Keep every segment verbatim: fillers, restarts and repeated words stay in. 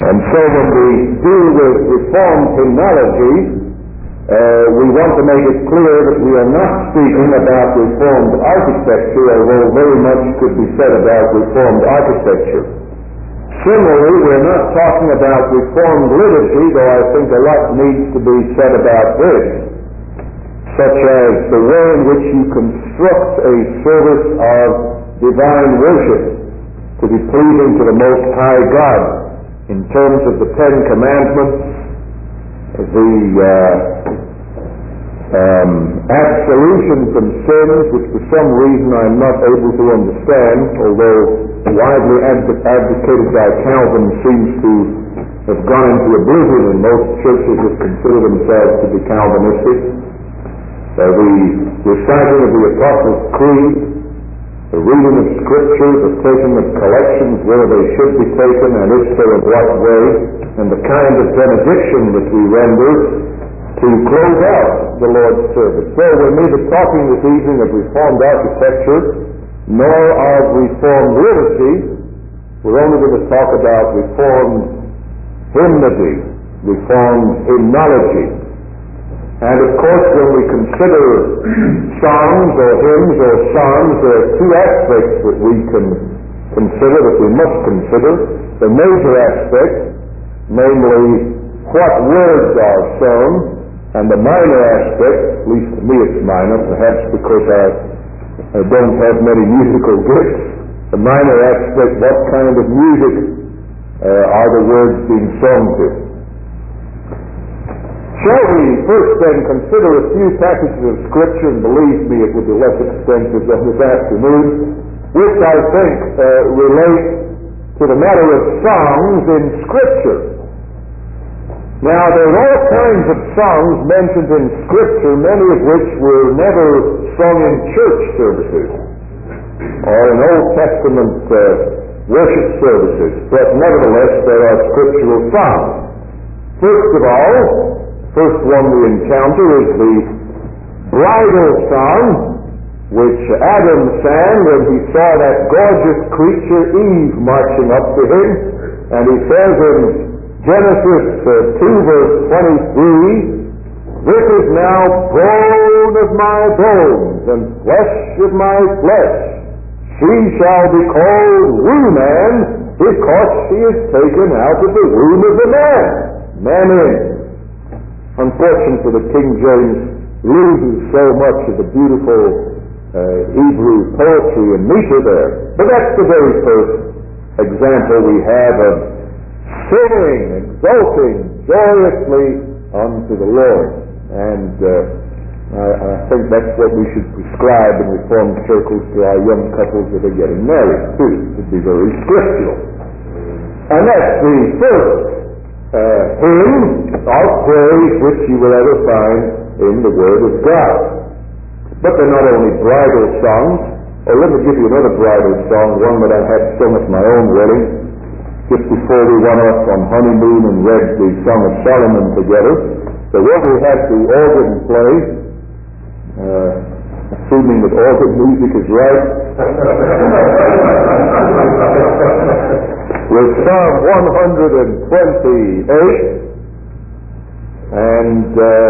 And so when we deal with Reformed hymnology, uh, we want to make it clear that we are not speaking about Reformed architecture, although very much could be said about Reformed architecture. Similarly, we're not talking about Reformed liturgy, though I think a lot needs to be said about this, such as the way in which you construct a service of divine worship to be pleasing to the Most High God in terms of the Ten Commandments, the uh, um, absolution from sins, which for some reason I'm not able to understand, although widely adv- advocated by Calvin, seems to have gone into oblivion in most churches that consider themselves to be Calvinistic. Uh, the reciting of the Apostles' Creed, the reading of Scripture, the taking of collections where they should be taken, and if so, in what way, and the kind of benediction that we render to close out the Lord's service. So we're neither talking this evening of Reformed architecture nor of Reformed liturgy. We're only going to talk about Reformed hymnody, Reformed hymnology. And of course, when we consider songs or hymns or psalms, there are two aspects that we can consider, that we must consider. The major aspect, namely what words are sung, and the minor aspect, at least to me it's minor, perhaps because I, I don't have many musical gifts. The minor aspect, what kind of music uh, are the words being sung to? Shall we first then consider a few passages of Scripture, and believe me, it will be less extensive than this afternoon, which I think uh, relate to the matter of songs in Scripture. Now, there are all kinds of songs mentioned in Scripture, many of which were never sung in church services or in Old Testament uh, worship services, but nevertheless there are scriptural songs. First of all, first one we encounter is the bridal song, which Adam sang when he saw that gorgeous creature Eve marching up to him, and he says in Genesis uh, two verse twenty-three, "This is now bone of my bones and flesh of my flesh. She shall be called woman, because she is taken out of the womb of the man." Mammon. Unfortunately, the King James loses so much of the beautiful uh, Hebrew poetry and meter there. But that's the very first example we have of singing, exulting joyously unto the Lord. And uh, I, I think that's what we should prescribe in Reformed circles to our young couples that are getting married, too. It would be very scriptural. And that's the first uh, hymn of praise which you will ever find in the Word of God. But they're not only bridal songs. Oh, let me give you another bridal song, one that I had sung at my own wedding, just before we went off on honeymoon and read the Song of Solomon together. So when we had the organ play, uh, assuming that organ music is right, with Psalm one hundred twenty-eight, and uh,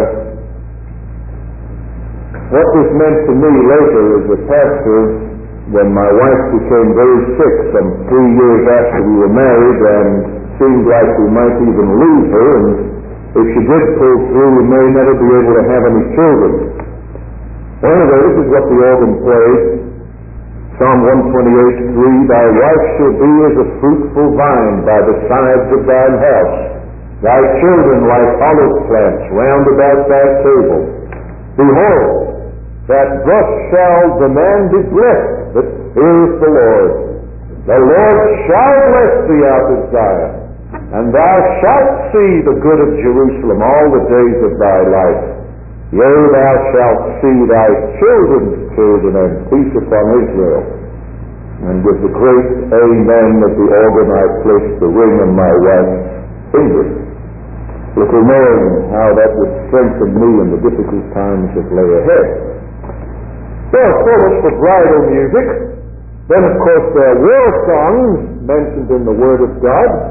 what this meant to me later as a pastor, when my wife became very sick some three years after we were married, and seemed like we might even lose her, and if she did pull through, we may never be able to have any children. Anyway, this is what the organ played. Psalm one twenty-eight, three, "Thy wife shall be as a fruitful vine by the sides of thine house, thy children like olive plants round about thy table. Behold, that thus shall the man be blessed that feareth the Lord. The Lord shall bless thee out of Zion, and thou shalt see the good of Jerusalem all the days of thy life. Yea, thou shalt see thy children's children, and peace upon Israel." And with the great amen of the organ, I placed the ring on my wife's finger, little knowing how that would strengthen me in the difficult times that lay ahead. Well, so much for bridal music. Then, of course, there were songs mentioned in the Word of God.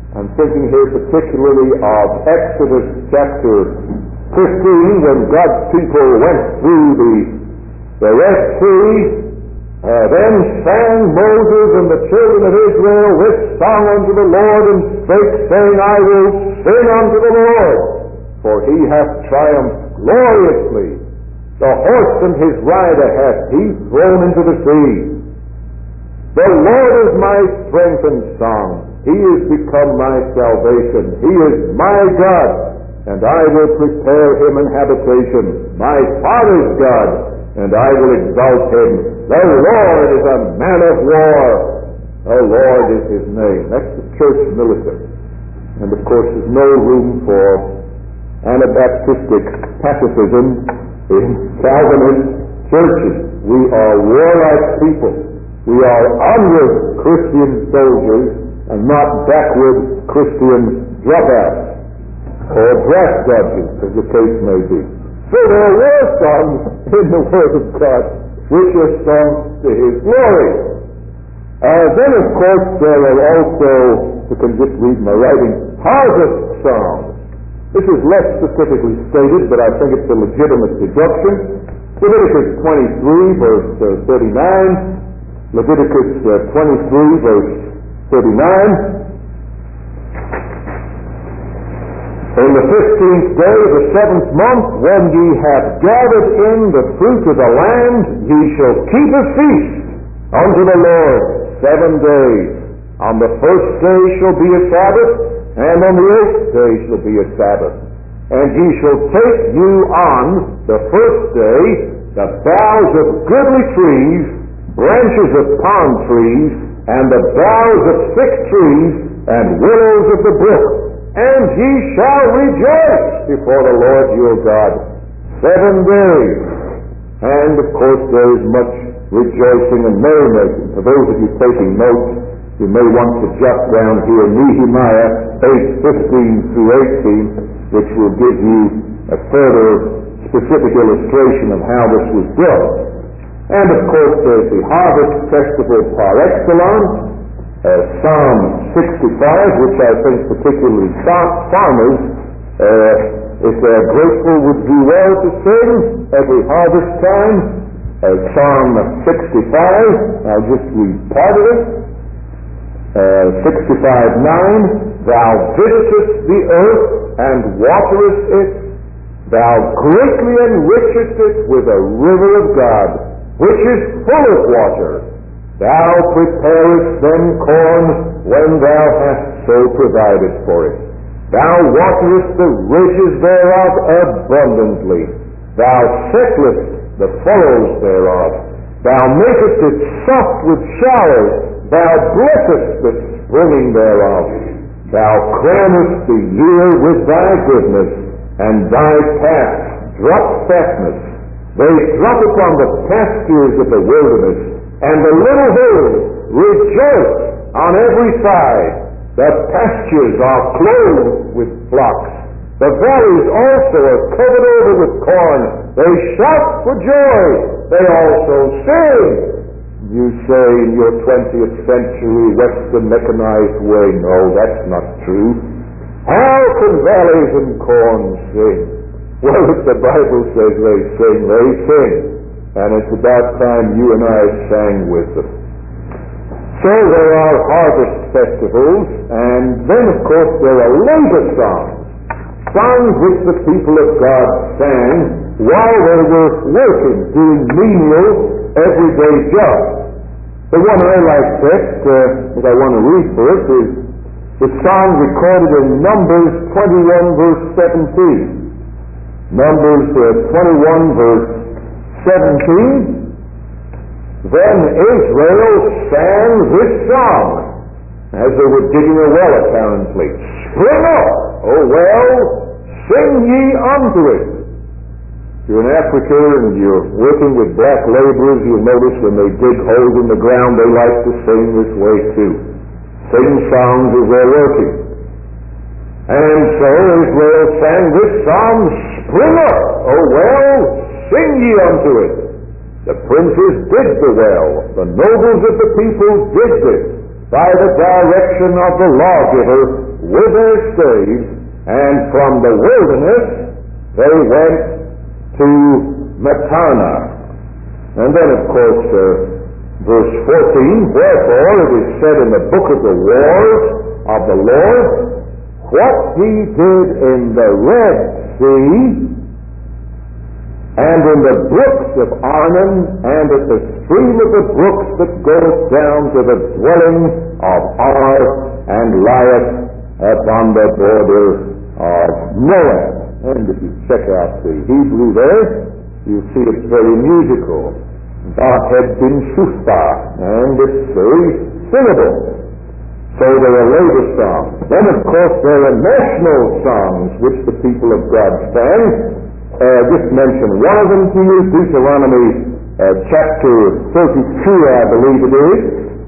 I'm thinking here particularly of Exodus chapter fifteen, when God's people went through the, the Red Sea. Uh, then sang Moses and the children of Israel this song unto the Lord, and spake, saying, I will sing unto the Lord, for he hath triumphed gloriously. The horse and his rider hath he thrown into the sea. The Lord is my strength and song. He is become my salvation. He is my God, and I will prepare him an habitation. My Father's God, and I will exalt him. The Lord is a man of war. The Lord is his name. That's the church militant. And of course there's no room for Anabaptistic pacifism in Calvinist churches. We are warlike people. We are onward Christian soldiers and not backward Christian dropouts or draft dodgers, as the case may be. So there were songs in the Word of God which are songs to his glory. Uh, then, of course, there are also, you can just read my writing, harvest songs. This is less specifically stated, but I think it's a legitimate deduction. Leviticus twenty-three, verse uh, thirty-nine. Leviticus uh, twenty-three, verse thirty-nine. In the fifteenth day of the seventh month, when ye have gathered in the fruit of the land, ye shall keep a feast unto the Lord seven days. On the first day shall be a Sabbath, and on the eighth day shall be a Sabbath. And ye shall take you on the first day the boughs of goodly trees, branches of palm trees, and the boughs of thick trees, and willows of the brook. And ye shall rejoice before the Lord your God seven days. And of course there is much rejoicing and merrymaking. For those of you taking notes, you may want to jot down here Nehemiah eight fifteen through eighteen, which will give you a further specific illustration of how this was done. And of course there's the harvest festival par excellence. Uh, Psalm sixty-five, which I think particularly farmers, uh, if they're grateful, would do well to sing every harvest time. Uh, Psalm sixty-five, I'll just read part of it. Uh, sixty-five nine, Thou visitest the earth and waterest it. Thou greatly enrichest it with a river of God, which is full of water. Thou preparest them corn when thou hast so provided for it. Thou waterest the ridges thereof abundantly. Thou settlest the furrows thereof. Thou makest it soft with showers. Thou blessest the springing thereof. Thou crownest the year with thy goodness, and thy paths drop fatness. They drop upon the pastures of the wilderness, and the little hills rejoice on every side. The pastures are clothed with flocks. The valleys also are covered over with corn. They shout for joy. They also sing. You say in your twentieth century Western mechanized way, no, that's not true. How can valleys and corn sing? Well, if the Bible says they sing, they sing. And it's about time you and I sang with them. So there are harvest festivals, and then of course there are labor songs. Songs which the people of God sang while they were working, doing menial, everyday jobs. The one I like best, uh, that I want to read for us, is the song recorded in Numbers twenty-one, verse seventeen. Numbers uh, twenty-one, verse seventeen. Then Israel sang this song, as they were digging a well apparently. Spring up, O well, sing ye unto it. If you're in Africa and you're working with black laborers, you'll notice when they dig holes in the ground, they like to sing this way too. Sing songs as they're working. And so Israel sang this song, Spring up, O well, sing ye unto it. The princes digged the well, the nobles of the people digged it. By the direction of the lawgiver, with their staves, and from the wilderness they went to Mattanah. And then, of course, uh, verse fourteen, wherefore it is said in the book of the wars of the Lord, what he did in the Red Sea, and in the brooks of Arnon, and at the stream of the brooks that goes down to the dwelling of Ar, and lieth upon the border of Moab. And if you check out the Hebrew there, you'll see it's very musical. Godhead bin Shufah, and it's very singable. So there are labor songs. Then, of course, there are national songs which the people of God sang. Uh, just mention one of them to you, Deuteronomy uh, chapter thirty-two, I believe it is.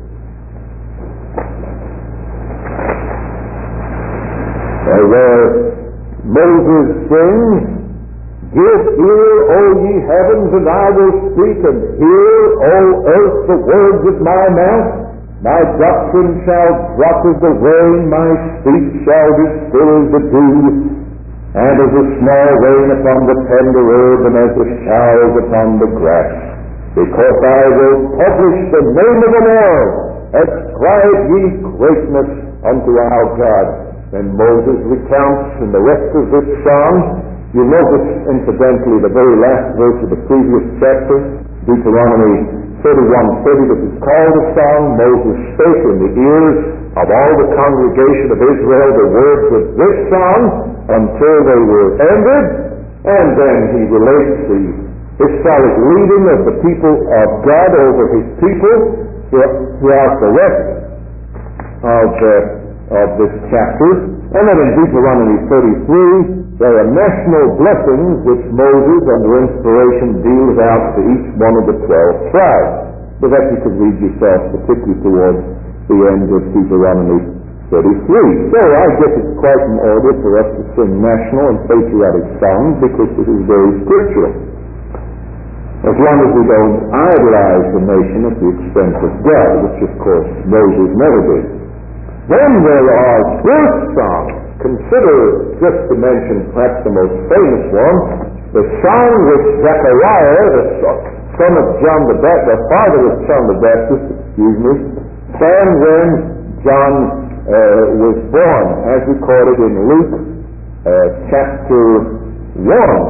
Uh, where Moses sings, give ear, O ye heavens, and I will speak, and hear, O earth, the words of my mouth. My doctrine shall drop as the rain, my speech shall distill as the dew, and as a small rain upon the tender herb, and as the showers upon the grass. Because I will publish the name of the Lord, ascribe ye greatness unto our God. And Moses recounts in the rest of this song. You notice, incidentally, the very last verse of the previous chapter, Deuteronomy thirty-one thirty, that is called a song. Moses spake in the ears of all the congregation of Israel the words of this song until they were ended, and then he relates the historic leading of the people of God over his people throughout the rest of, uh, of this chapter. And then in Deuteronomy thirty-three, there are national blessings which Moses, under inspiration, deals out to each one of the twelve tribes. So that you could read yourself, particularly towards the end of Deuteronomy thirty-three. So I guess it's quite in order for us to sing national and patriotic songs, because it is very scriptural. As long as we don't idolize the nation at the expense of God, which of course Moses never did. Then there are birth songs. Consider, just to mention perhaps the most famous one, the song which Zechariah, the son of John the Baptist, the father of John the Baptist, excuse me, sang when John uh, was born, as recorded in Luke uh, chapter one.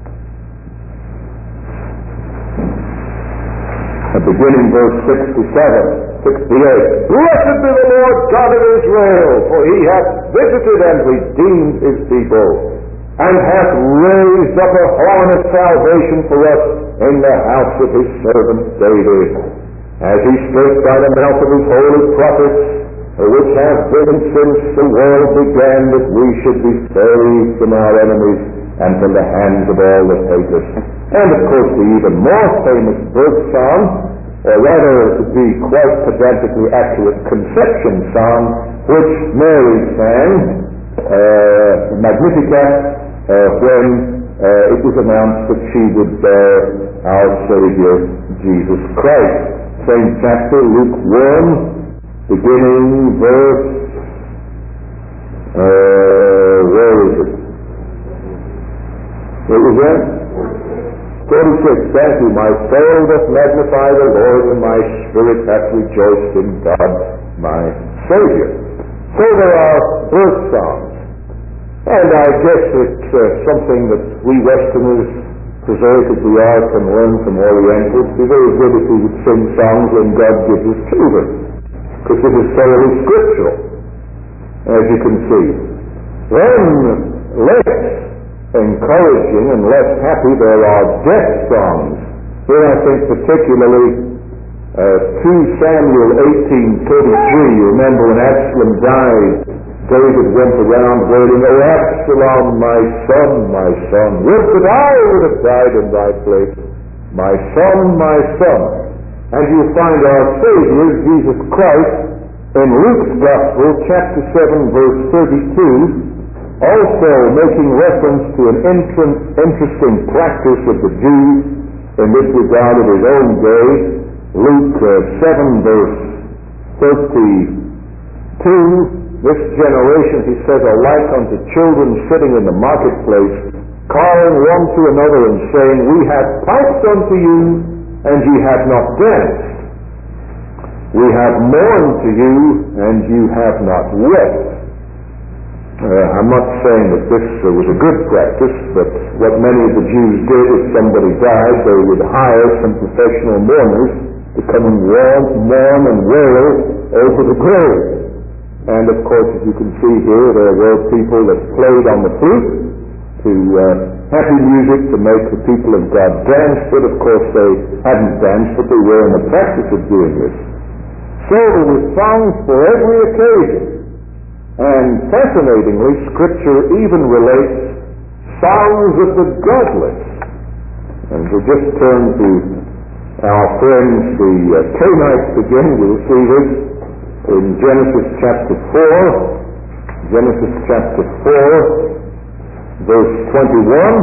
At beginning verse sixty-seven, sixty-eight. Blessed be the Lord God of Israel, for he hath visited and redeemed his people, and hath raised up a horn of salvation for us in the house of his servant David, as he spake by the mouth of his holy prophets, which have been since the world began, that we should be saved from our enemies and from the hands of all that hate us. And of course the even more famous birth song, or rather to be quite pedantically accurate, conception song, which Mary sang, uh, Magnificat, uh, when uh, it was announced that she would bear our Savior Jesus Christ. Same chapter, Luke one, beginning verse, uh, where is it? What was that? thirty-six. Thank you. My soul doth magnify the Lord, and my spirit hath rejoiced in God my Savior. So there are birth songs. And I guess it's uh, something that we Westerners, preserved as we are, can learn from Orientals. It'd be very good if we would sing songs when God gives us children, because it is thoroughly scriptural, as you can see. Then, let's encouraging and less happy, there are death songs. Here I think particularly uh, two Samuel eighteen thirty-three. You remember when Absalom died, David went around wailing, "O Absalom, my son, my son, would that I would have died in thy place, my son, my son." And you find our Savior, Jesus Christ, in Luke's Gospel, chapter seven, verse thirty-two, also making reference to an interesting practice of the Jews in this regard of his own day. Luke uh, seven, verse thirty-two, this generation, he says, are like unto children sitting in the marketplace, calling one to another and saying, we have piped unto you, and ye have not danced. We have mourned to you, and you have not wept. Uh, I'm not saying that this uh, was a good practice, but what many of the Jews did, if somebody died, they would hire some professional mourners to come and mourn, mourn and wail over the grave. And of course, as you can see here, there were people that played on the flute to uh, happy music to make the people of God dance, but of course they hadn't danced, but they were in the practice of doing this. So there were songs for every occasion. And fascinatingly, Scripture even relates songs of the godless. And we'll just turn to our friends, the uh, Canaanites again. We'll see this in Genesis chapter four. Genesis chapter four, verse twenty-one.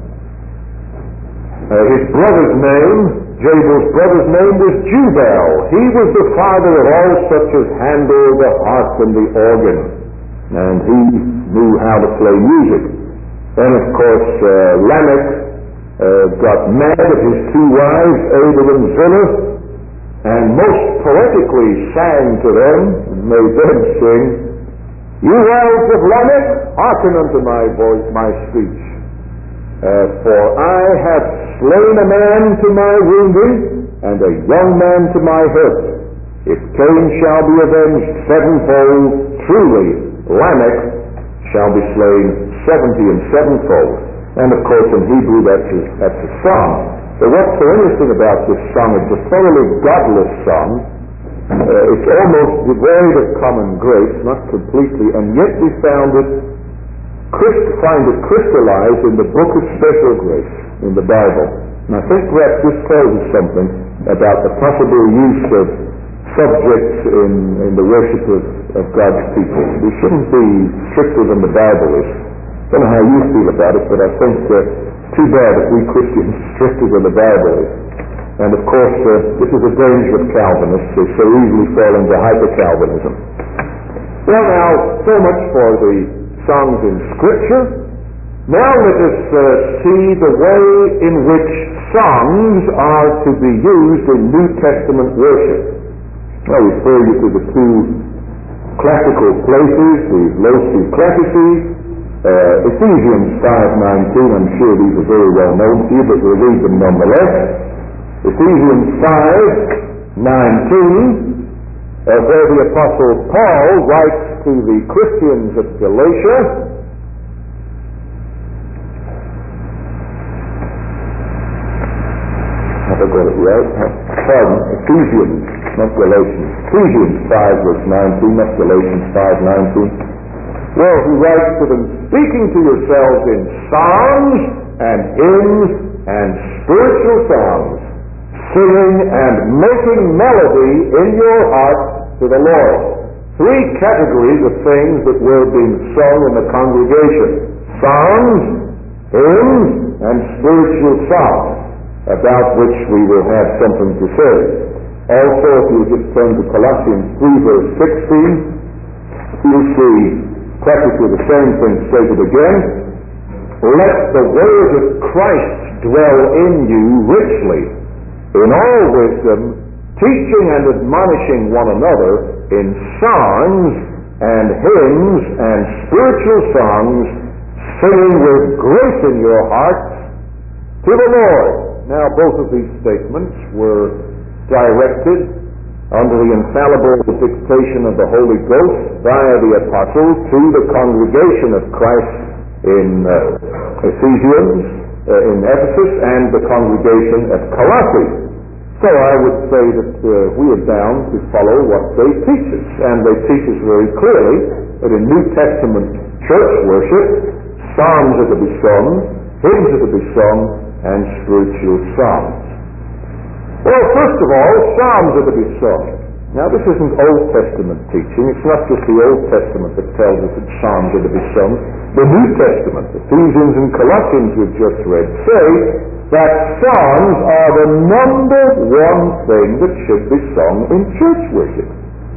Uh, his brother's name, Jabel's brother's name was Jubal. He was the father of all such as handle the harp and the organ. And he knew how to play music. Then, of course, uh, Lamech uh, got mad at his two wives, Ada and Zillah, and most poetically sang to them, and made them sing, You wives of Lamech, hearken unto my voice, my speech. Uh, for I have slain a man to my wounding, and a young man to my hurt. If Cain shall be avenged sevenfold, truly Lamech shall be slain seventy and sevenfold. And of course in Hebrew that's a, that's a song. But what's so interesting about this song, it's a thoroughly godless song. Uh, it's almost devoid of common grace, not completely, and yet we found it, Christ, find it crystallized in the book of special grace in the Bible. And I think perhaps this tells us something about the possible use of subjects in, in the worship of, of God's people. We shouldn't be stricter than the Bible is. I don't know how you feel about it, but I think uh, it's too bad if we Christians are stricter than the Bible is. And of course, uh, this is a danger of Calvinists. They so easily fall into hyper-Calvinism. Well now, so much for the songs in Scripture. Now let us uh, see the way in which songs are to be used in New Testament worship. I refer you to the two classical places, the Loci Classici, uh, Ephesians five nineteen. I'm sure these are very well known to you, but we'll read them nonetheless. Ephesians five nineteen, uh, where the Apostle Paul writes to the Christians of Galatia, have I got it right? Pardon, Ephesians, not Galatians. Ephesians five verse nineteen, not Galatians five nineteen. Well, he writes to them, speaking to yourselves in songs and hymns and spiritual songs, singing and making melody in your heart to the Lord. Three categories of things that were being sung in the congregation: songs, hymns, and spiritual songs, about which we will have something to say. Also, if you just turn to Colossians three verse sixteen, you'll see practically the same thing stated again. Let the word of Christ dwell in you richly, in all wisdom, teaching and admonishing one another in songs and hymns and spiritual songs, singing with grace in your hearts to the Lord. Now, both of these statements were directed under the infallible dictation of the Holy Ghost via the Apostle to the congregation of Christ in uh, Ephesians, uh, in Ephesus, and the congregation at Colossae. So I would say that uh, we are bound to follow what they teach us. And they teach us very clearly that in New Testament church worship, psalms are to be sung, hymns are to be sung, and spiritual songs. Well, first of all, psalms are to be sung. Now, this isn't Old Testament teaching. It's not just the Old Testament that tells us that psalms are to be sung. The New Testament, Ephesians and Colossians we've just read, say that psalms are the number one thing that should be sung in church worship.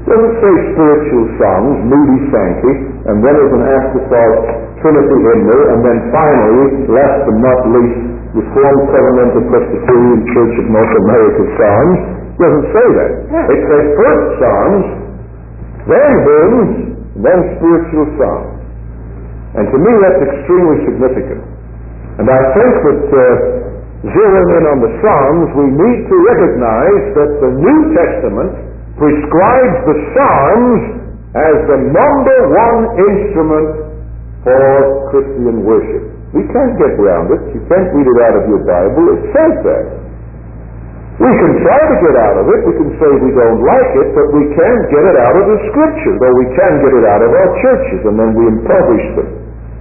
doesn't say spiritual songs, moody Sankey, and then as an afterthought, Trinity hymnal, and then finally, last but not least, Reformed Covenantal Presbyterian Church of North America songs. It doesn't say that. It says first songs, then hymns, then spiritual songs. And to me that's extremely significant. And I think that uh, zeroing in on the Psalms, we need to recognize that the New Testament prescribes the Psalms as the number one instrument for Christian worship. We can't get around it. You can't read it out of your Bible. It says that. We can try to get out of it. We can say we don't like it, but we can't get it out of the Scripture, though we can get it out of our churches, and then we impoverish them.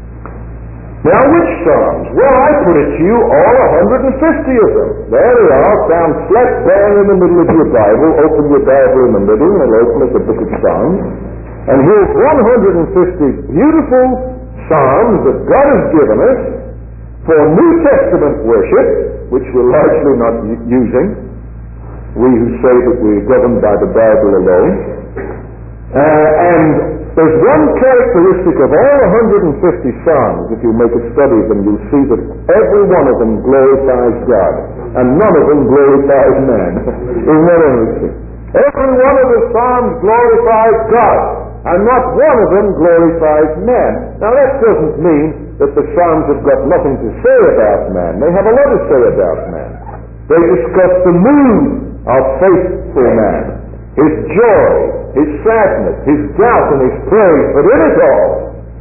Now, which Psalms? Well, I put it to you, all one hundred fifty of them. There they are, found flat bang in the middle of your Bible. Open your Bible in the middle, and it'll open at the book of Psalms. And here's one hundred fifty beautiful Psalms that God has given us for New Testament worship, which we're largely not using, we who say that we're governed by the Bible alone. Uh, and there's one characteristic of all one hundred fifty Psalms. If you make a study of them, you'll see that every one of them glorifies God, and none of them glorifies man. Isn't that interesting? Every one of the Psalms glorifies God, and not one of them glorifies man. Now that doesn't mean that the Psalms have got nothing to say about man. They have a lot to say about man. They discuss the mood of faithful man, his joy, his sadness, his doubt, and his praise. But in it all,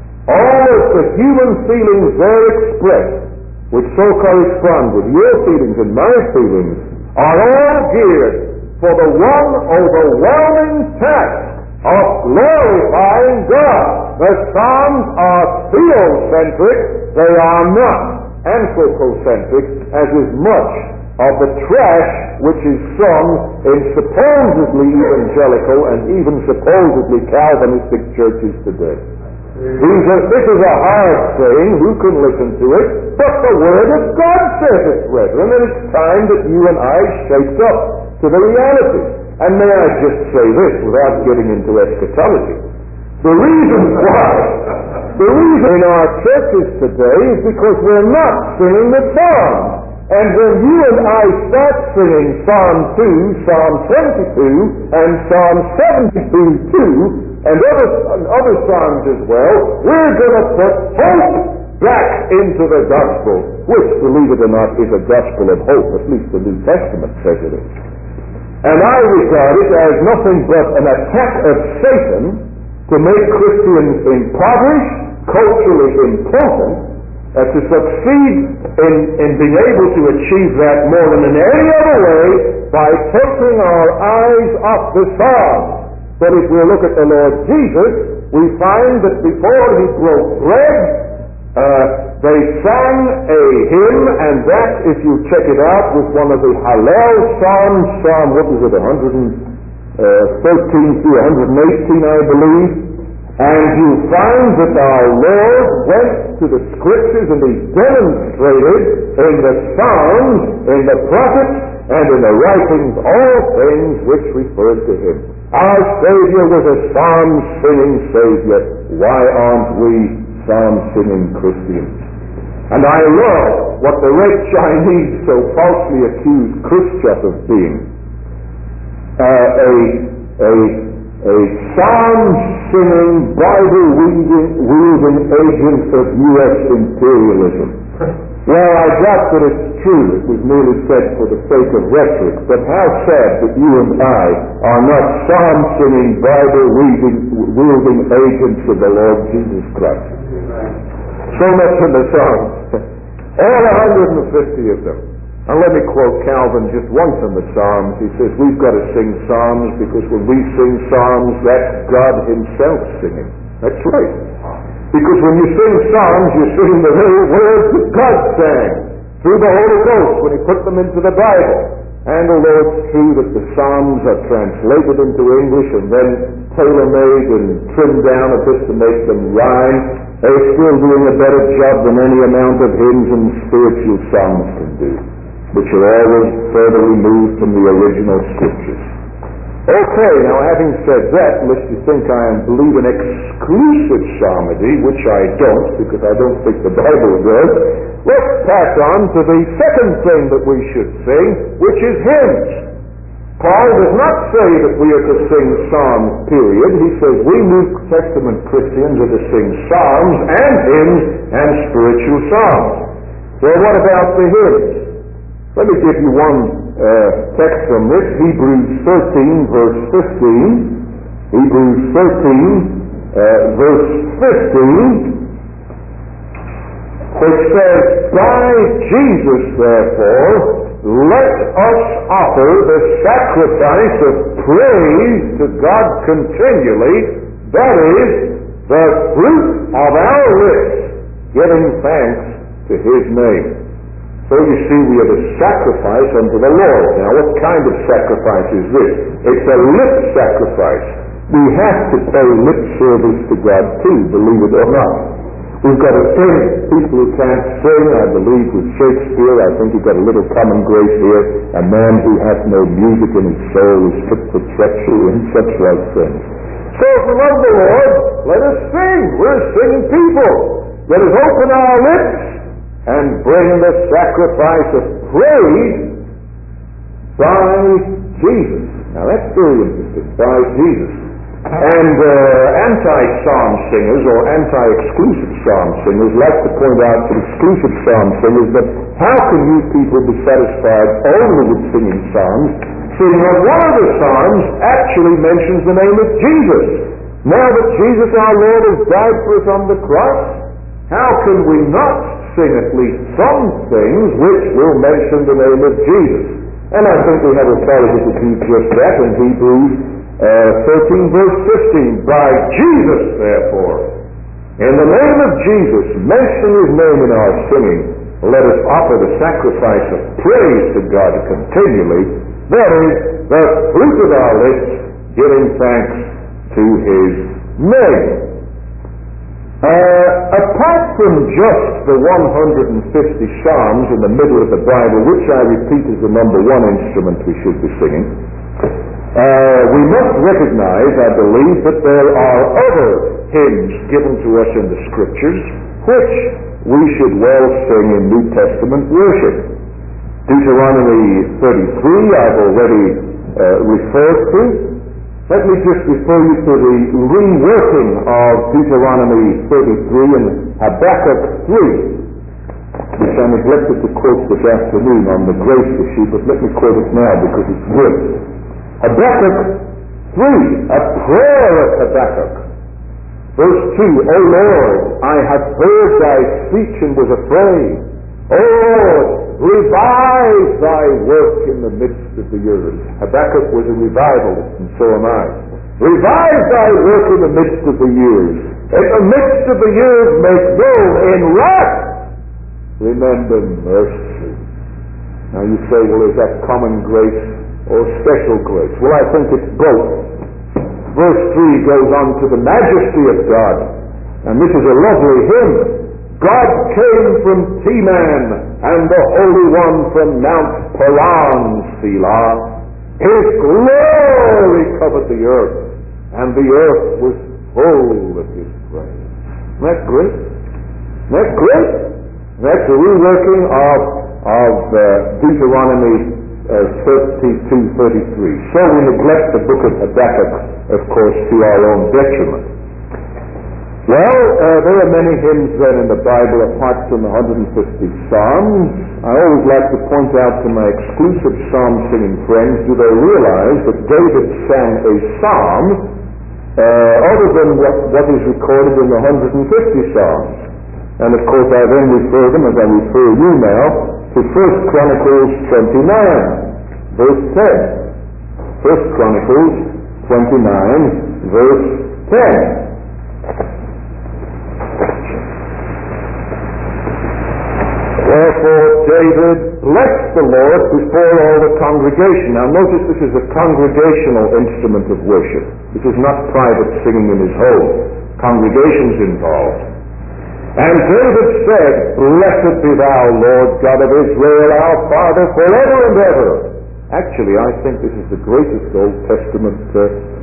all of the human feelings there expressed, which so correspond with your feelings and my feelings, are all geared for the one overwhelming task of glorifying God. The Psalms are theocentric, they are not anthropocentric, as is much of the trash which is sung in supposedly evangelical and even supposedly Calvinistic churches today. These are, this is a hard saying, who can listen to it? But the Word of God says it, brethren, and it's time that you and I shaped up to the reality. And may I just say this without getting into eschatology. The reason why, the reason in our churches today is because we're not singing the Psalms. And when you and I start singing Psalm two, Psalm twenty-two, and Psalm seventy-two too, and other, and other Psalms as well, we're going to put hope back into the gospel, which, believe it or not, is a gospel of hope. At least the New Testament says it is. And I regard it as nothing but an attack of Satan to make Christians impoverished, culturally impotent, uh, to succeed in, in being able to achieve that more than in any other way by taking our eyes off the Psalms. But if we look at the Lord Jesus, we find that before he broke bread, uh, they sang a hymn, and that, if you check it out, was one of the Hallel Psalms, Psalm, what was it, one thirteen through one eighteen, I believe. And you find that our Lord went to the Scriptures and he demonstrated in the Psalms, in the prophets, and in the writings all things which referred to him. Our Savior was a psalm-singing Savior. Why aren't we psalm-singing Christians? And I love what the Red Chinese so falsely accused Khrushchev of being. Uh, a, a, a psalm-singing, Bible-wielding agent of U S imperialism. Well, I doubt that it's true. It was merely said for the sake of rhetoric. But how sad that you and I are not psalm-singing, Bible-wielding agents of the Lord Jesus Christ. So much in the Psalms. All one hundred fifty of them. And let me quote Calvin just once in the Psalms. He says, we've got to sing Psalms because when we sing Psalms, that's God himself singing. That's right. Because when you sing Psalms, you're singing the very words that God sang through the Holy Ghost when he put them into the Bible. And although it's true that the Psalms are translated into English and then tailor-made and trimmed down a bit to make them rhyme, they're still doing a better job than any amount of hymns and spiritual songs can do, which are always further removed from the original Scriptures. Okay, now having said that, lest you think I am believe in exclusive psalmody, which I don't, because I don't think the Bible does, let's pass on to the second thing that we should sing, which is hymns. Paul does not say that we are to sing psalms, period. He says we New Testament Christians are to sing psalms and hymns and spiritual songs. Well, what about the hymns? Let me give you one uh, text from this, Hebrews thirteen, verse fifteen. Hebrews thirteen, uh, verse fifteen, which says, by Jesus, therefore, let us offer the sacrifice of praise to God continually, that is, the fruit of our lips, giving thanks to his name. So you see, we are to sacrifice unto the Lord. Now, what kind of sacrifice is this? It's a lip sacrifice. We have to pay lip service to God too, believe it or not. We've got to sing. People who can't sing, I believe with Shakespeare, I think you've got a little common grace here. A man who hath no music in his soul is fit for treachery and such like things. So if we love the Lord, let us sing. We're singing people. Let us open our lips and bring the sacrifice of praise by Jesus. Now that's very interesting, by Jesus. And uh, anti-psalm singers or anti-exclusive psalm singers like to point out to exclusive psalm singers that how can you people be satisfied only with singing psalms, seeing that one of the psalms actually mentions the name of Jesus. Now that Jesus our Lord has died for us on the cross, how can we not sing at least some things which will mention the name of Jesus? And I think we have authority to do just that in Hebrews uh, thirteen, verse fifteen. By Jesus, therefore, in the name of Jesus, mention his name in our singing, let us offer the sacrifice of praise to God continually, that is, the fruit of our lips, giving thanks to his name. Uh, apart from just the one hundred fifty psalms in the middle of the Bible, which I repeat is the number one instrument we should be singing, uh, we must recognize, I believe, that there are other hymns given to us in the Scriptures which we should well sing in New Testament worship. Deuteronomy thirty-three I've already uh, referred to. Let me just refer you to the reworking of Deuteronomy thirty-three and Habakkuk three, which I neglected to quote this afternoon on the grace issue, but let me quote it now because it's good. Habakkuk three, a prayer of Habakkuk. Verse two, O Lord, I have heard thy speech and was afraid. O Lord, revive thy work in the midst of the earth. Habakkuk was a revivalist, and so am I. Revive thy work in the midst of the years. In the midst of the years make known in wrath. Remember mercy. Now you say, well, is that common grace or special grace? Well, I think it's both. Verse three goes on to the majesty of God. And this is a lovely hymn. God came from Teman, and the Holy One from Mount Paran, Selah. His glory covered the earth, and the earth was full of his praise. Isn't that great? Isn't that great? That's a reworking of, of uh, Deuteronomy uh, thirty-two thirty-three. So we neglect the book of Habakkuk, of course, to our own detriment. Well, uh, there are many hymns then in the Bible apart from the one hundred fifty psalms. I always like to point out to my exclusive psalm singing friends, do they realize that David sang a psalm uh, other than what, what is recorded in the one hundred fifty psalms? And of course I then refer them, as I refer you now, to First Chronicles twenty-nine, verse ten. First Chronicles twenty-nine, verse ten. Wherefore David blessed the Lord before all the congregation. Now notice this is a congregational instrument of worship. This is not private singing in his home. Congregations involved. And David said, Blessed be thou, Lord God of Israel, our Father, forever and ever. Actually, I think this is the greatest Old Testament uh,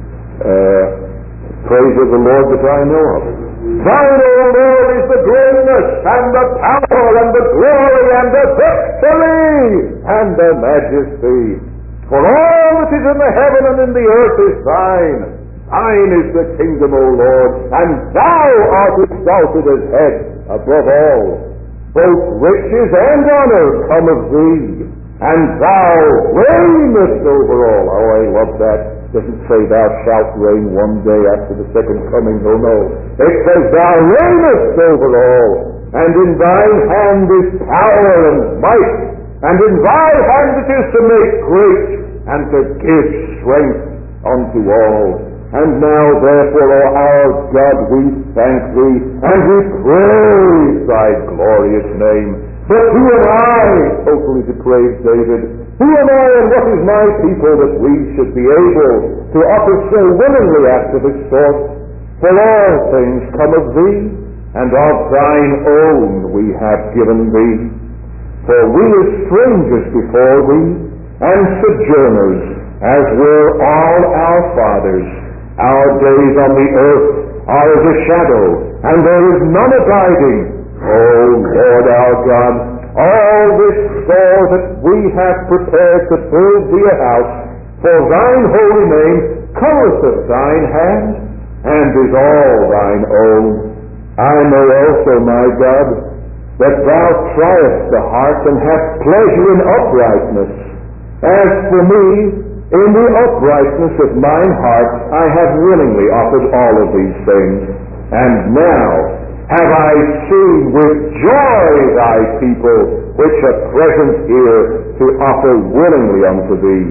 uh, praise of the Lord that I know of. Thine, O Lord, is the greatness and the power and the glory and the victory and the majesty. For all that is in the heaven and in the earth is thine. Thine is the kingdom, O Lord, and thou art exalted as head above all. Both riches and honor come of thee, and thou reignest over all. Oh, I love that. It doesn't say thou shalt reign one day after the second coming. No, no. It says thou reignest over all, and in thine hand is power and might, and in thy hand it is to make great and to give strength unto all. And now, therefore, O our God, we thank thee, and we praise thy glorious name. But who am I, totally depraved David? Who am I and what is my people that we should be able to offer so willingly after this sort? For all things come of thee, and of thine own we have given thee. For we are strangers before thee, and sojourners, as were all our fathers. Our days on the earth are as a shadow, and there is none abiding. O Lord our God, all this store that we have prepared to build thee a house for thine holy name cometh of thine hand, and is all thine own. I know also, my God, that thou triest the heart and hast pleasure in uprightness. As for me, in the uprightness of mine heart I have willingly offered all of these things, and now have I seen with joy thy people, which are present here, to offer willingly unto thee.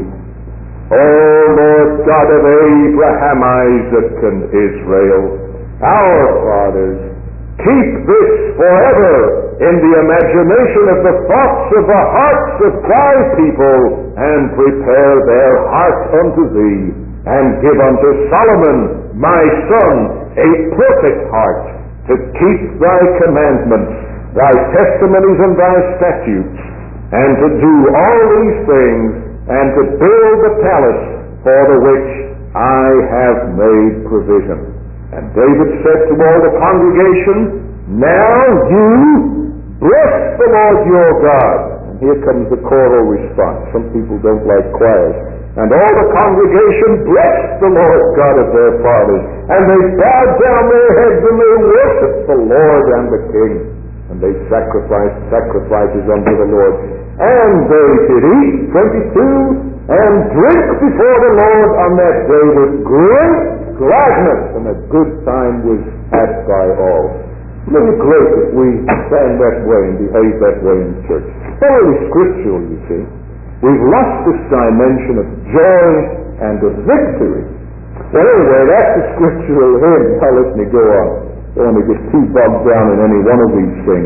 O Lord God of Abraham, Isaac, and Israel, our fathers, keep this forever in the imagination of the thoughts of the hearts of thy people, and prepare their heart unto thee, and give unto Solomon, my son, a perfect heart, to keep thy commandments, thy testimonies, and thy statutes, and to do all these things, and to build the palace for the which I have made provision. And David said to all the congregation, now you bless the Lord your God. And here comes the choral response. Some people don't like choirs. And all the congregation blessed the Lord God of their fathers, and they bowed down their heads and they worshiped the Lord and the King. And they sacrificed sacrifices unto the Lord. And they did eat, twenty-two, and drink before the Lord on that day with great gladness, and a good time was had by all. Isn't it great if we stand that way and behave that way in church? Thoroughly scriptural, you see. We've lost this dimension of joy and of victory. Well, anyway, that's a scriptural hymn. Now let me go on. Don't want to get too bogged down in any one of these things.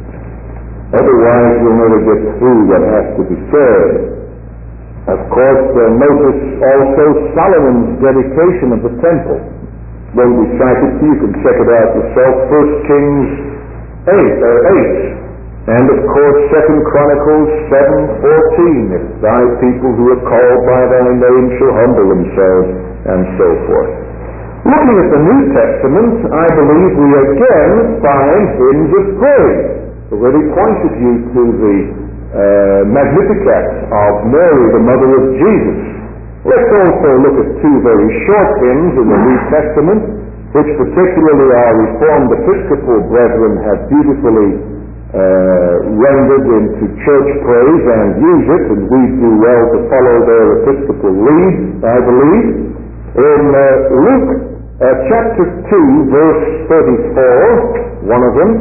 Otherwise, we'll never get through what has to be said. Of course, uh, notice also Solomon's dedication of the temple. When we cite it, you can check it out yourself. First Kings eight, or eight. And of course, Second Chronicles seven fourteen, if thy people who are called by thy name shall humble themselves, and so forth. Looking at the New Testament, I believe we again find hymns of praise. I've already pointed you to the uh, Magnificat of Mary, the mother of Jesus. Let's also look at two very short hymns in the New Testament, which particularly our Reformed Episcopal brethren have beautifully Uh, rendered into church praise and use it, and we do well to follow their Episcopal lead, I believe. In uh, Luke uh, chapter two, verse thirty-four, one of them,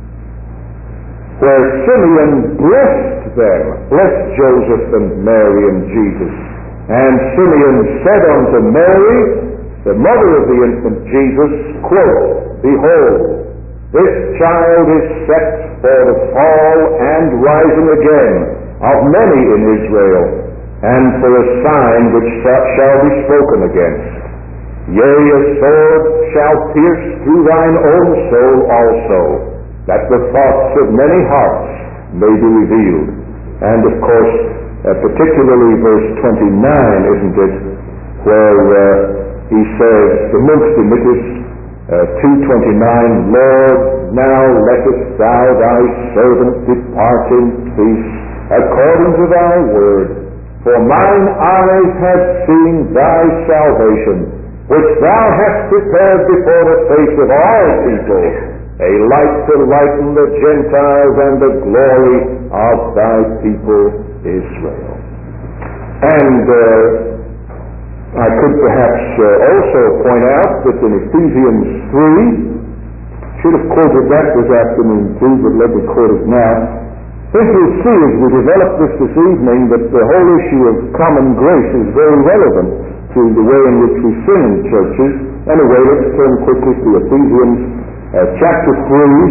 where Simeon blessed them, blessed Joseph and Mary and Jesus. And Simeon said unto Mary, the mother of the infant Jesus, quote, behold, this child is set for the fall and rising again of many in Israel, and for a sign which shall be spoken against. Yea, a sword shall pierce through thine own soul also, that the thoughts of many hearts may be revealed. And of course, uh, particularly verse twenty-nine, isn't it, where uh, he says, the most Imitus, uh, two twenty-nine, Lord, now lettest thou thy servant depart in peace, according to thy word. For mine eyes have seen thy salvation, which thou hast prepared before the face of all people, a light to lighten the Gentiles and the glory of thy people Israel. And uh, I could perhaps uh, also point out that in Ephesians three, should have quoted that this afternoon too, but let me quote it now. I think you'll see as we develop this this evening that the whole issue of common grace is very relevant to the way in which we sing in churches. Anyway, let's turn quickly to Ephesians uh, chapter three.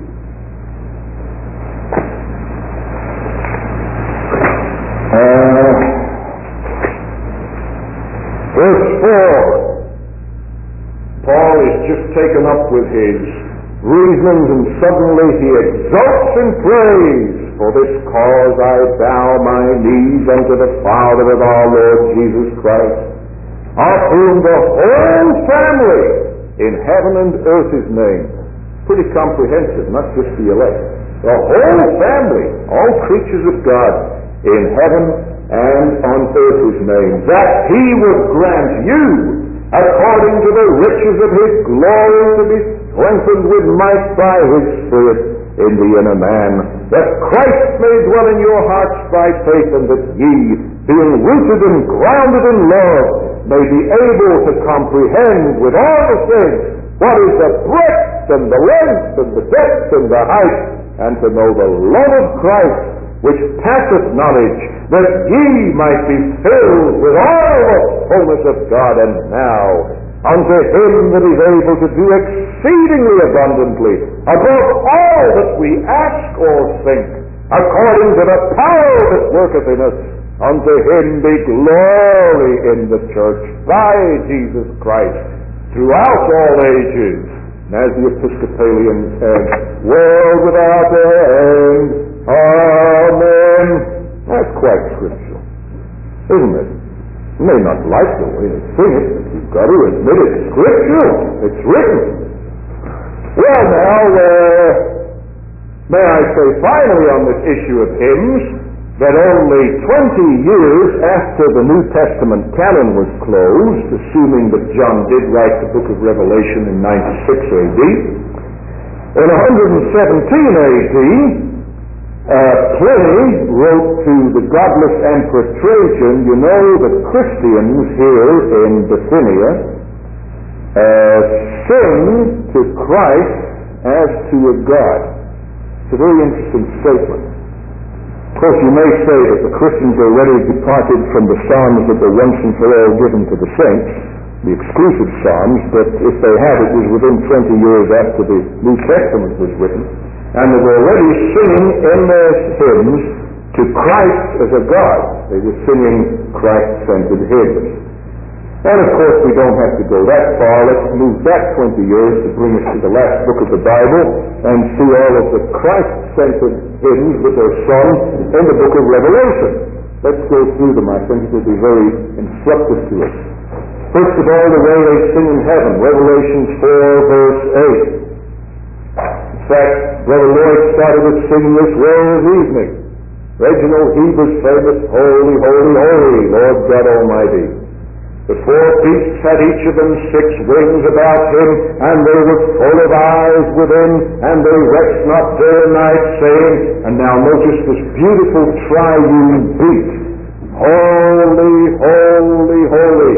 Uh, verse four. Paul is just taken up with his reasonings, and suddenly he exults in praise. For this cause I bow my knees unto the Father of our Lord Jesus Christ, of whom the whole family in heaven and earth is named. Pretty comprehensive, not just the elect. The whole family, all creatures of God in heaven and on earth is named, that he would grant you, according to the riches of his glory, to be strengthened with might by his Spirit in the inner man, that Christ may dwell in your hearts by faith, and that ye, being rooted and grounded in love, may be able to comprehend with all the saints what is the breadth and the length and the depth and the height, and to know the love of Christ, which passeth knowledge, that ye might be filled with all the fullness of God. And now, unto him that is able to do exceedingly abundantly, above all that we ask or think, according to the power that worketh in us, unto him be glory in the church by Jesus Christ throughout all ages. And as the Episcopalian said, world without end. Amen. That's quite scriptural, isn't it? You may not like the way they sing it, but you've got to admit it's scriptural. It's written. Well, now, uh, may I say finally on this issue of hymns, that only twenty years after the New Testament canon was closed, assuming that John did write the book of Revelation in ninety-six A D, in one seventeen A D, Uh, Pliny wrote to the godless Emperor Trajan, you know that Christians here in Bithynia uh, sing to Christ as to a God. It's a very interesting statement. Of course, you may say that the Christians already departed from the Psalms that were once and for all given to the saints, the exclusive Psalms, but if they had, it was within twenty years after the New Testament was written. And they were already singing in their hymns to Christ as a God. They were singing Christ-centered hymns. And of course we don't have to go that far. Let's move back twenty years to bring us to the last book of the Bible and see all of the Christ-centered hymns that are sung in the book of Revelation. Let's go through them. I think it will be very instructive to us. First of all, the way they sing in heaven, Revelation four, verse eight. In fact, Brother Lloyd started with singing this way this evening. Reginald Heber's famous, Holy, Holy, Holy, Lord God Almighty. The four beasts had each of them six wings about him, and they were full of eyes within, and they rest not day and night, saying, and now notice this beautiful triune beat, Holy, Holy, Holy,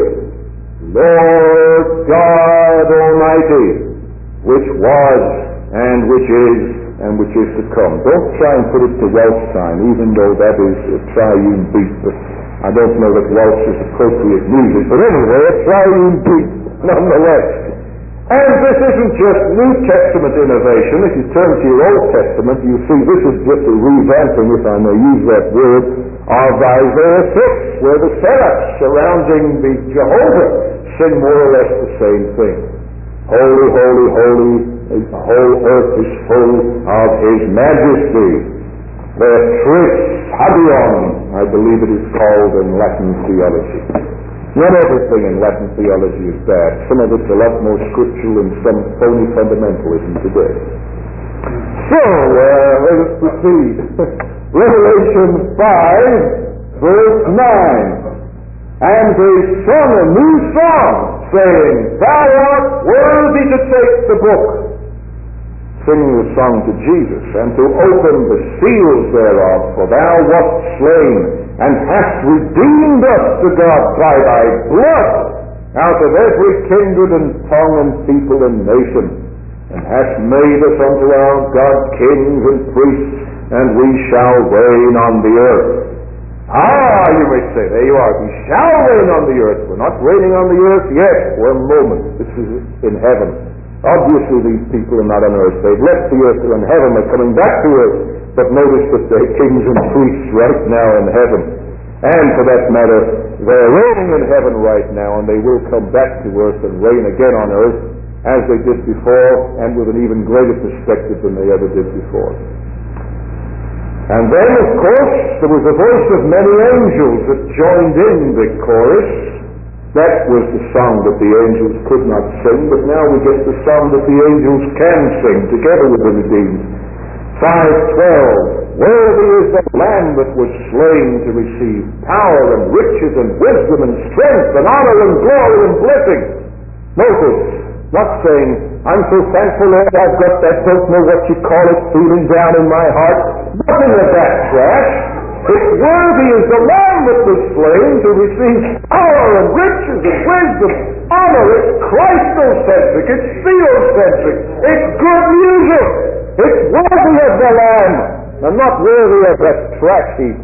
Lord God Almighty, which was, and which is, and which is to come. Don't try and put it to Welsh time, even though that is a triune beat. But I don't know that Welsh is appropriate music. But anyway, a triune beat, nonetheless. And this isn't just New Testament innovation. If you turn to your Old Testament, you see this is just a revamping, if I may use that word, of Isaiah six, where the seraphs surrounding the Jehovah sing more or less the same thing. Holy, holy, holy, the whole earth is full of his majesty. the Tris Habion, I believe it is called in Latin theology. Not everything in Latin theology is bad. Some of it's a lot more scriptural and some phony fundamentalism today. So, uh, let us proceed. Revelation five, verse nine. And they sung a new song, saying, Thou art worthy to take the book. Singing the song to Jesus, and to open the seals thereof, for thou wast slain, and hast redeemed us to God by thy blood, out of every kindred and tongue and people and nation, and hast made us unto our God kings and priests, and we shall reign on the earth. Ah, you may say, there you are, we shall reign on the earth. We're not reigning on the earth yet. One moment. This is in heaven. Obviously these people are not on earth. They've left the earth, they're in heaven, they're coming back to earth. But notice that they're kings and priests right now in heaven. And for that matter, they're reigning in heaven right now, and they will come back to earth and reign again on earth as they did before, and with an even greater perspective than they ever did before. And then, of course, there was a voice of many angels that joined in the chorus. That was the song that the angels could not sing, but now we get the song that the angels can sing together with the redeemed. five twelve. Worthy is the Lamb that was slain to receive power and riches and wisdom and strength and honor and glory and blessing. Notice, not saying, I'm so thankful that I've got that, don't know what you call it, feeling down in my heart. Nothing of that trash. It's worthy is the Lamb that was slain to receive power and riches and wisdom, honor. It's Christocentric. It's theocentric. It's good music. It's worthy of the Lamb and not worthy of that trash heap.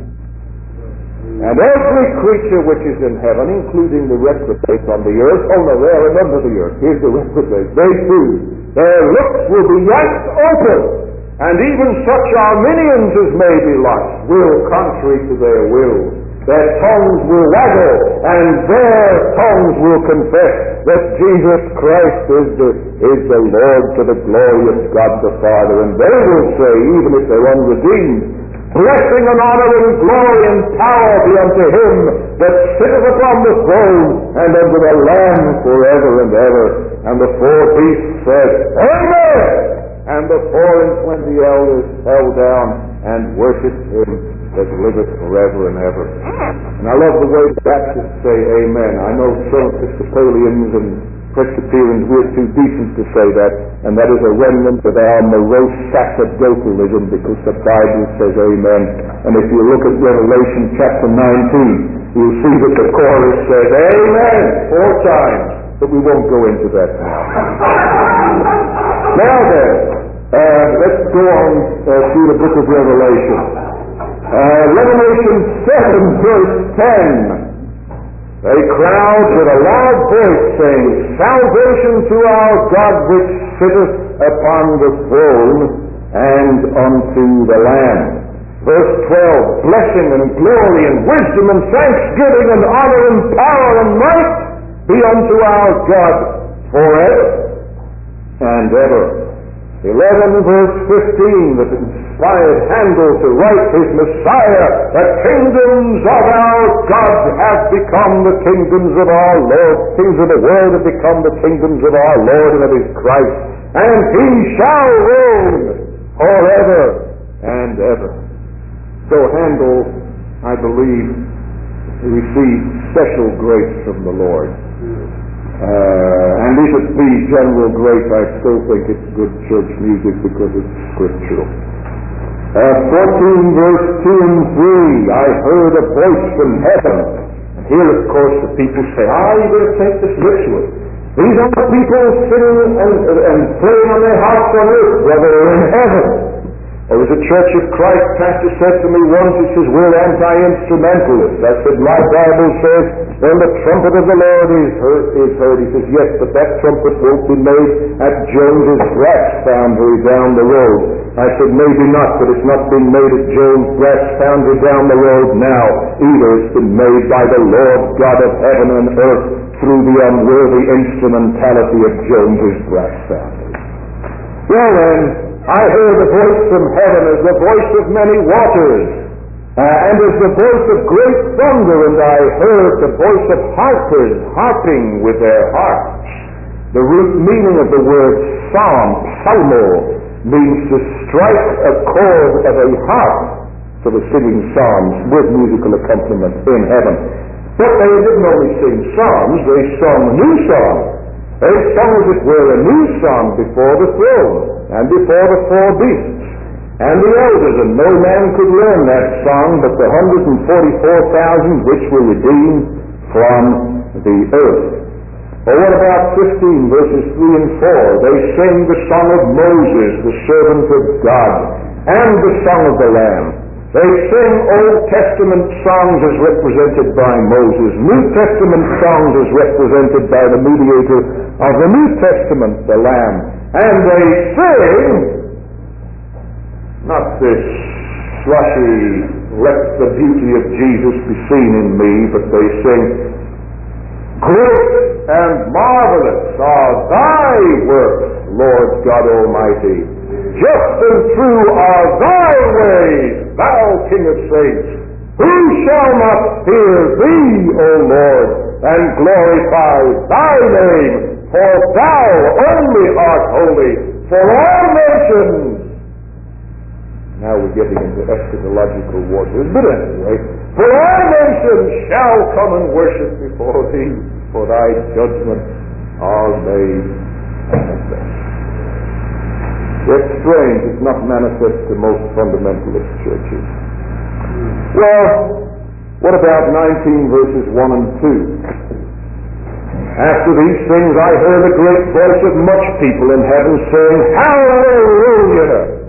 And every creature which is in heaven, including the reprobates on the earth, oh no, they are under the earth. Here's the reprobates. They too, their lips will be yanked open, and even such Arminians as may be lost will, contrary to their will, their tongues will waggle, and their tongues will confess that Jesus Christ is the, is the Lord, to the glory of God the Father. And they will say, even if they're unredeemed, blessing and honor and glory and power be unto him that sitteth upon the throne and unto the Lamb forever and ever. And the four beasts said, Amen! And the four and twenty elders fell down and worshipped him that liveth forever and ever. And I love the way the Baptists say amen. I know some Episcopalians and Presbyterians, we're too decent to say that, and that is a remnant of our morose sacerdotalism, because the Bible says amen. And if you look at Revelation chapter nineteen, you'll see that the chorus says amen four times, but we won't go into that now. Now then, uh, let's go on uh, through the book of Revelation. Uh, Revelation seven, verse ten. They cried with a loud voice, saying, Salvation to our God which sitteth upon the throne and unto the Lamb. Verse twelve, Blessing and glory and wisdom and thanksgiving and honor and power and might be unto our God forever and ever. eleven, verse fifteen, that inspired Handel to write his Messiah, the kingdoms of our God have become the kingdoms of our Lord. Kings of the world have become the kingdoms of our Lord and of his Christ, and he shall reign forever and ever. So Handel, I believe, received special grace from the Lord. Uh, and if it be general grace, I still think it's good church music because it's scriptural. Uh, fourteen, verse two and three, I heard a voice from heaven. And here, of course, the people say, ah, you're going to take this ritual. These are the people sitting and, and playing on their harps on earth, whether they're in heaven. There was a Church of Christ pastor said to me once, he says, we're anti-instrumentalists. I said, my Bible says, when the trumpet of the Lord is heard, is heard, he says, yes, but that trumpet won't be made at Jones's brass foundry down the road. I said, maybe not, but it's not been made at Jones' brass foundry down the road now either. It's been made by the Lord God of heaven and earth through the unworthy instrumentality of Jones's brass foundry. Well then, I heard a voice from heaven as the voice of many waters, uh, and as the voice of great thunder, and I heard the voice of harpers harping with their harps. The root meaning of the word psalm, psalmo, means to strike a chord of a harp for the singing psalms with musical accompaniment in heaven. But they didn't only sing psalms, they sung a new song. They sung, as it were, a new song before the throne and before the four beasts and the elders, and no man could learn that song but the one hundred forty-four thousand which were redeemed from the earth. Or what about fifteen, verses three and four? They sing the song of Moses, the servant of God, and the song of the Lamb. They sing Old Testament songs as represented by Moses, New Testament songs as represented by the mediator of the New Testament, the Lamb. And they sing, not this slushy, let the beauty of Jesus be seen in me, but they sing, great and marvelous are thy works, Lord God Almighty. Just and true are thy ways, thou King of saints. Who shall not fear thee, O Lord, and glorify thy name? For thou only art holy, for all nations. Now we're getting into eschatological waters, but anyway, for all nations shall come and worship before thee, for thy judgments are made manifest. It's strange, it's not manifest to most fundamentalist churches. Well, what about nineteen verses one and two? After these things I heard a great voice of much people in heaven saying, Hallelujah!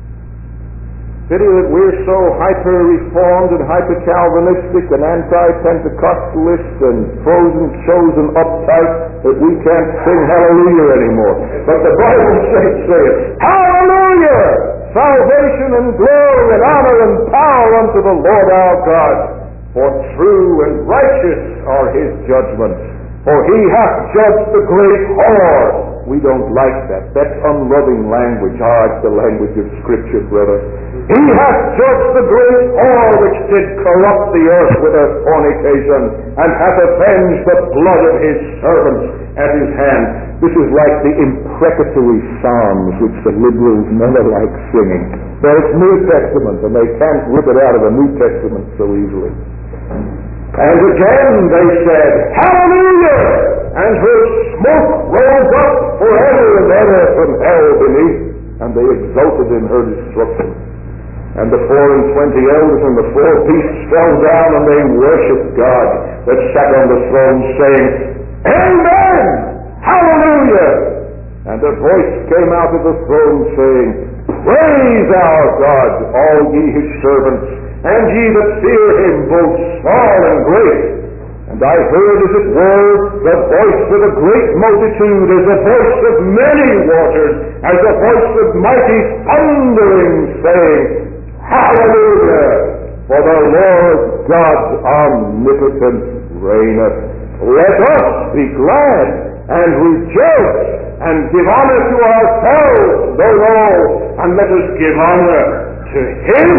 Pity that we're so hyper-reformed and hyper-Calvinistic and anti-Pentecostalist and frozen, chosen, uptight that we can't sing hallelujah anymore. But the Bible says, say it, hallelujah! Salvation and glory and honor and power unto the Lord our God. For true and righteous are his judgments. For he hath judged the great whore. We don't like that. That's unloving language. Ah, it's the language of Scripture, brother. He hath judged the great whore which did corrupt the earth with her fornication, and hath avenged the blood of his servants at his hand. This is like the imprecatory psalms which the liberals never like singing. But it's New Testament, and they can't rip it out of the New Testament so easily. And again they said, Hallelujah! And her smoke rose up forever and ever from hell beneath, and they exulted in her destruction. And the four and twenty elders and the four beasts fell down, and they worshipped God that sat on the throne, saying, Amen! Hallelujah! And a voice came out of the throne, saying, Praise our God, all ye his servants, and ye that fear him, both small and great. And I heard, as it were, the voice of a great multitude, as the voice of many waters, as the voice of mighty thundering, saying, Hallelujah! For the Lord God omnipotent reigneth. Let us be glad and rejoice and give honor to ourselves, though all, and let us give honor to him.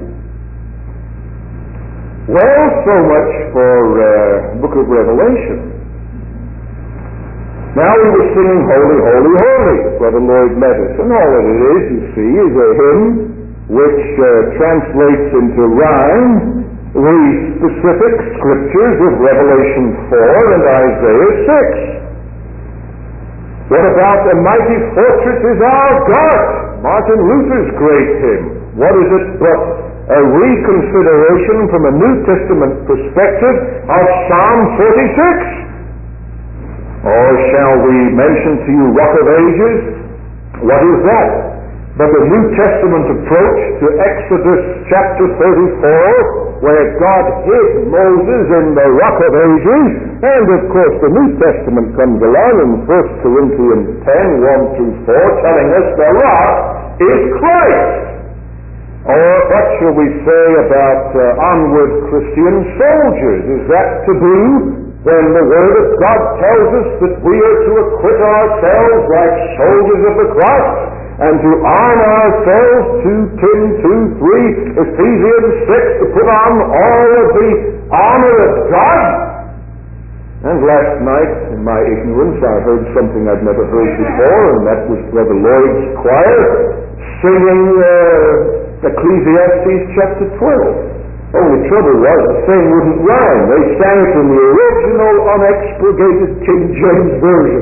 Well, so much for uh, book of Revelation. Now we were singing Holy, Holy, Holy, Brother Lloyd led us. And all that it is, you see, is a hymn which uh, translates into rhyme the specific scriptures of Revelation four and Isaiah six. What about the mighty fortress is our God? Martin Luther's great hymn. What is it but a reconsideration from a New Testament perspective of Psalm forty-six? Or shall we mention to you Rock of Ages? What is that? But the New Testament approach to Exodus chapter thirty-four, where God hid Moses in the Rock of Ages, and of course the New Testament comes along in First Corinthians ten, one through four, telling us the rock is Christ. Or what shall we say about uh, onward Christian soldiers? Is that taboo when the Word of God tells us that we are to acquit ourselves like soldiers of the cross? and to arm ourselves to Tim two three, Ephesians six, to put on all of the armor of God. And last night, in my ignorance, I heard something I'd never heard before, and that was Brother Lloyd's choir singing uh, Ecclesiastes chapter twelve. Oh, the trouble was, the thing wouldn't rhyme. They sang it in the original, unexpurgated King James Version.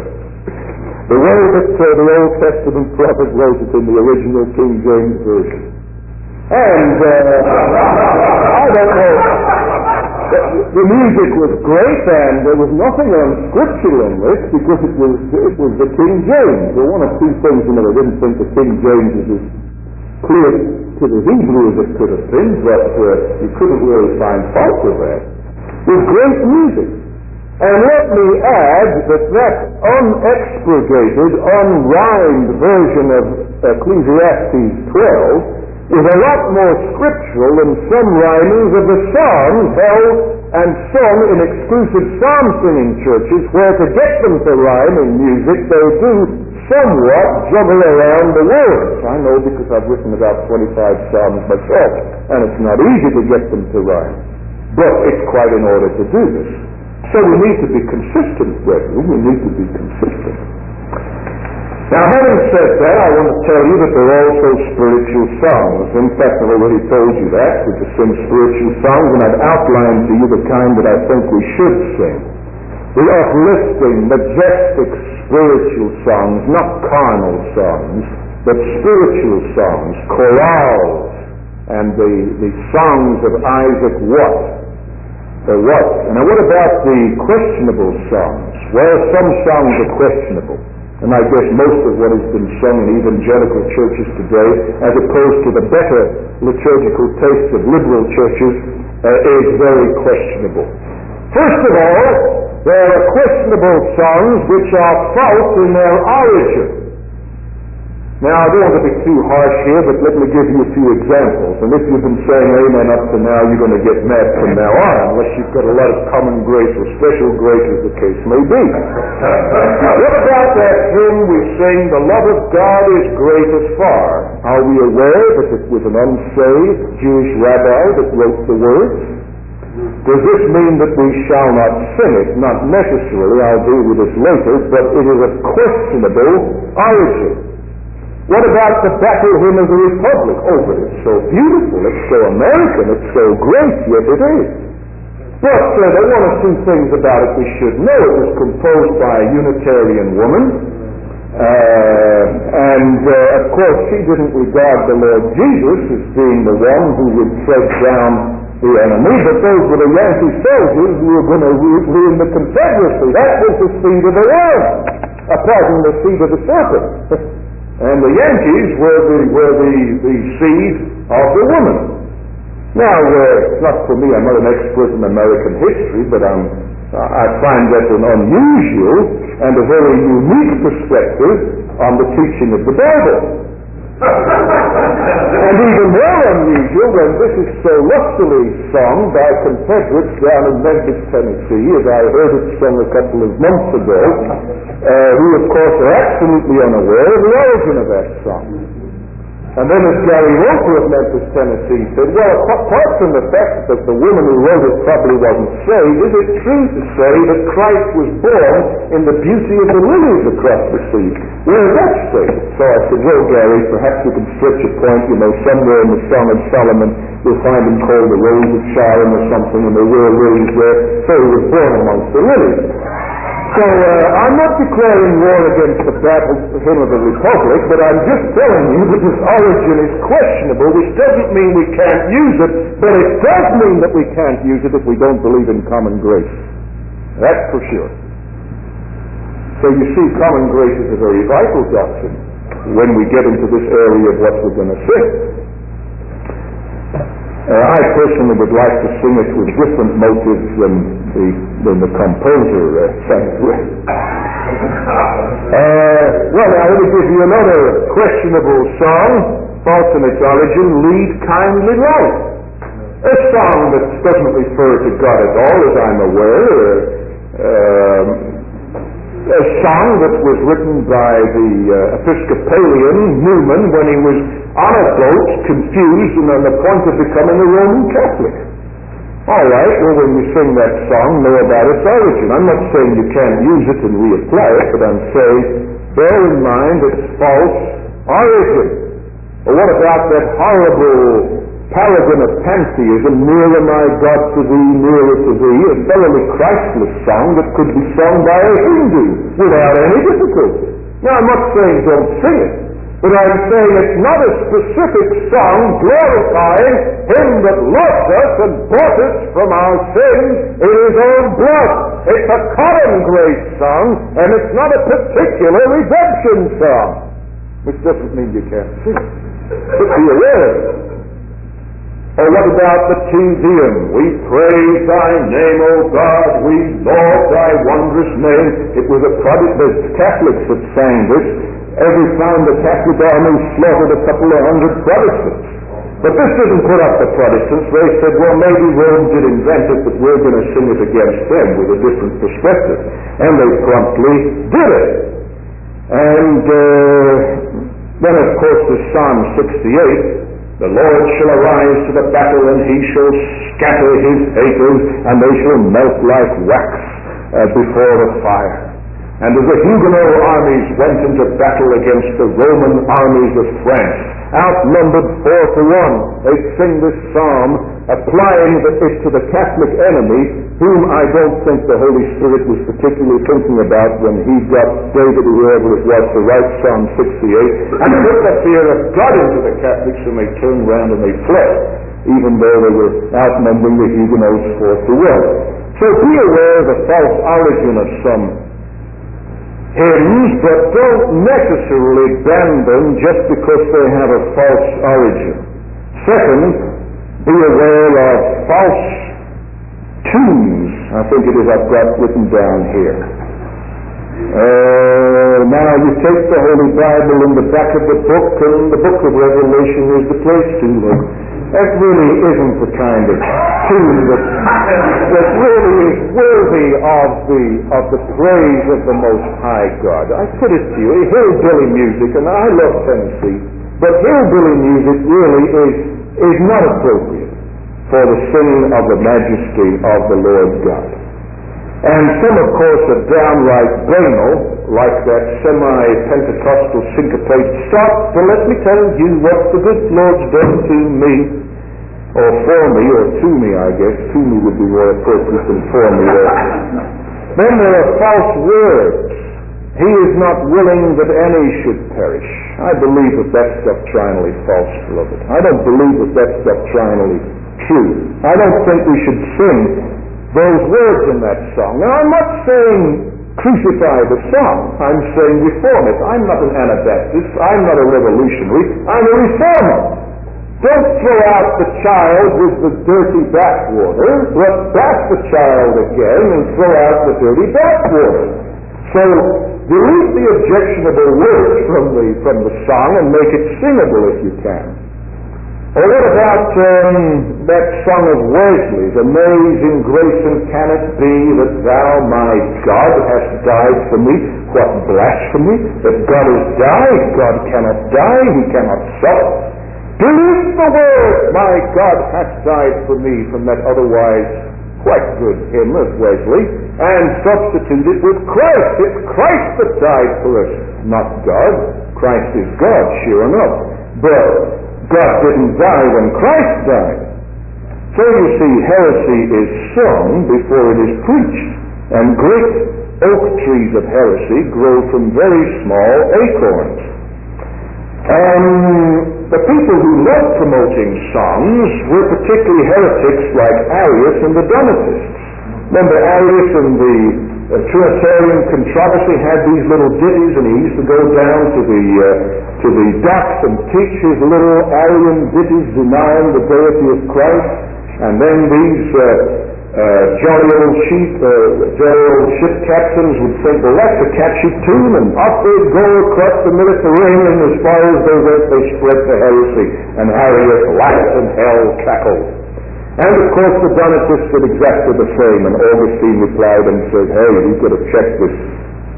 The way that uh, the Old Testament prophet wrote it in the original King James Version. And, uh, I don't know, the, the music was great, and there was nothing unscriptural in this, because it was, it was the King James. There were one or two things in it I didn't think the King James was as clear to the Hebrew as it could have been, but uh, you couldn't really find fault with that. It was great music. And let me add that that unexpurgated, unrhymed version of Ecclesiastes twelve is a lot more scriptural than some rhymings of the songs held and sung in exclusive psalm singing churches, where to get them to rhyme in music they do somewhat juggle around the words. I know because I've written about twenty-five psalms myself, and it's not easy to get them to rhyme. But it's quite in order to do this. So we need to be consistent, brethren. We need to be consistent. Now, having said that, I want to tell you that there are also spiritual songs. In fact, I've already told you that. We just sing spiritual songs, and I've outlined to you the kind that I think we should sing. The uplifting, majestic spiritual songs, not carnal songs, but spiritual songs, chorales, and the, the songs of Isaac Watt. The what? Now, what about the questionable songs? Well, some songs are questionable. And I guess most of what has been sung in evangelical churches today, as opposed to the better liturgical tastes of liberal churches, uh, is very questionable. First of all, there are questionable songs which are false in their origin. Now, I don't want to be too harsh here, but let me give you a few examples. And if you've been saying amen up to now, you're going to get mad from now on, unless you've got a lot of common grace or special grace, as the case may be. What about that hymn we sing, "The love of God is great as far"? Are we aware that it was an unsaved Jewish rabbi that wrote the words? Does this mean that we shall not sing it? Not necessarily. I'll deal with this later, but it is of questionable origin. What about the battle hymn of the Republic? Oh, but it's so beautiful, it's so American, it's so great, yes it is. But uh, there are one or two things about it we should know. It was composed by a Unitarian woman, uh, and uh, of course she didn't regard the Lord Jesus as being the one who would tread down the enemy, but those were the Yankee soldiers who were going to ruin the Confederacy. That was the seed of the worm, uh, pardon, the seed of the serpent. And the Yankees were the, were the, the seed of the woman. Now, uh, it's not for me, I'm not an expert in American history, but I'm, uh, I find that an unusual and a very unique perspective on the teaching of the Bible. And even more unusual when this is so lustily sung by Confederates down in Memphis, Tennessee, as I heard it sung a couple of months ago, uh, who of course are absolutely unaware of the origin of that song. And then as Gary Roper of Memphis, Tennessee said, well, apart from the fact that the woman who wrote it probably wasn't saved, is it true to say that Christ was born in the beauty of the lilies across the sea? Where is that stated? So I said, well, Gary, perhaps you can stretch a point, you know, somewhere in the Song of Solomon, you'll find him called the Rose of Sharon or something, and there were lilies there, so he was born amongst the lilies. So uh, I'm not declaring war against the battle hymn of the Republic, but I'm just telling you that its origin is questionable, which doesn't mean we can't use it, but it does mean that we can't use it if we don't believe in common grace. That's for sure. So you see, common grace is a very vital doctrine when we get into this area of what we're going to sing. Uh, I personally would like to sing it with different motives than the, than the composer uh, sang it with. Uh, well, now let me give you another questionable song, false in its origin, "Lead Kindly Light." A song that doesn't refer to God at all, as I'm aware. Uh, um, a song that was written by the uh, Episcopalian Newman when he was on a boat, confused and on the point of becoming a Roman Catholic. All right, well, when you sing that song, know about its origin. I'm not saying you can't use it and reapply it, but I'm saying bear in mind its false origin. Well, what about that horrible paragon of pantheism, nearer my God to thee, nearer to thee, a thoroughly Christless song that could be sung by a Hindu without any difficulty? Now, I'm not saying don't sing it, but I'm saying it's not a specific song glorifying Him that loved us and bought us from our sins in His own blood. It's a common grace song, and it's not a particular redemption song, which doesn't mean you can't sing it. But be aware of it. Or what about the Te Deum? We praise thy name, O God, we laud thy wondrous name. It was a Protestant, Catholics that sang this. Every time the Catholic army slaughtered a couple of hundred Protestants. But this didn't put up the Protestants. They said, well, maybe Rome did invent it, but we're going to sing it against them with a different perspective. And they promptly did it. And uh, then, of course, there's Psalm sixty-eight. The Lord shall arise to the battle, and He shall scatter His haters, and they shall melt like wax uh, before the fire. And as the Huguenot armies went into battle against the Roman armies of France, outnumbered four to one, they sing this psalm, applying it to the Catholic enemy, whom I don't think the Holy Spirit was particularly thinking about when He got David, whoever it was, to write Psalm sixty-eight, and put the fear of God into the Catholics, and they turned round and they fled, even though they were outnumbering the Huguenots four to one. So be aware of the false origin of some hymns, but don't necessarily ban them just because they have a false origin. Second, be aware of false tunes. I think it is I've got written down here. Uh, now you take the Holy Bible in the back of the book, and the book of Revelation is the place to look. That really isn't the kind of tune that, that really is worthy of the of the praise of the Most High God. I put it to you, hillbilly music, and I love Tennessee, but hillbilly music really is is not appropriate for the singing of the majesty of the Lord God. And some, of course, are downright banal, like that semi-Pentecostal syncopate, stop to let me tell you what the good Lord's done to me, or for me, or to me, I guess. To me would be more appropriate than for me. Then there are false words. He is not willing that any should perish. I believe that that's doctrinally false, beloved. I don't believe that that's doctrinally true. I don't think we should sing those words in that song. Now, I'm not saying crucify the song. I'm saying reform it. I'm not an Anabaptist. I'm not a revolutionary. I'm a reformer. Don't throw out the child with the dirty bathwater, but bath the child again and throw out the dirty bathwater. So delete the objectionable words from the from the song and make it singable if you can. Or what about um, that song of Wesley's, Amazing Grace, and can it be that thou, my God, hast died for me? What blasphemy! That God has died. God cannot die. He cannot suffer. Delete the word, my God hath died for me, from that otherwise quite good hymn of Wesley, and substitute it with Christ. It's Christ that died for us, not God. Christ is God, sure enough. But God didn't die when Christ died. So you see, heresy is sung before it is preached, and great oak trees of heresy grow from very small acorns. And the people who loved promoting songs were particularly heretics like Arius and the Donatists. Remember, Arius and the uh, Trinitarian controversy had these little ditties, and he used to go down to the uh, to the docks and teach his little Arian ditties denying the deity of Christ. And then these uh, uh, jolly old sheep, uh, jolly old ship captains would think, well, that's a catchy tune, and off they'd go across the Mediterranean. As far as they went, they spread the heresy, and Arius laughed and hell cackled. And of course the Donatists did exactly the same, and Augustine replied and said, hey, we've got to check this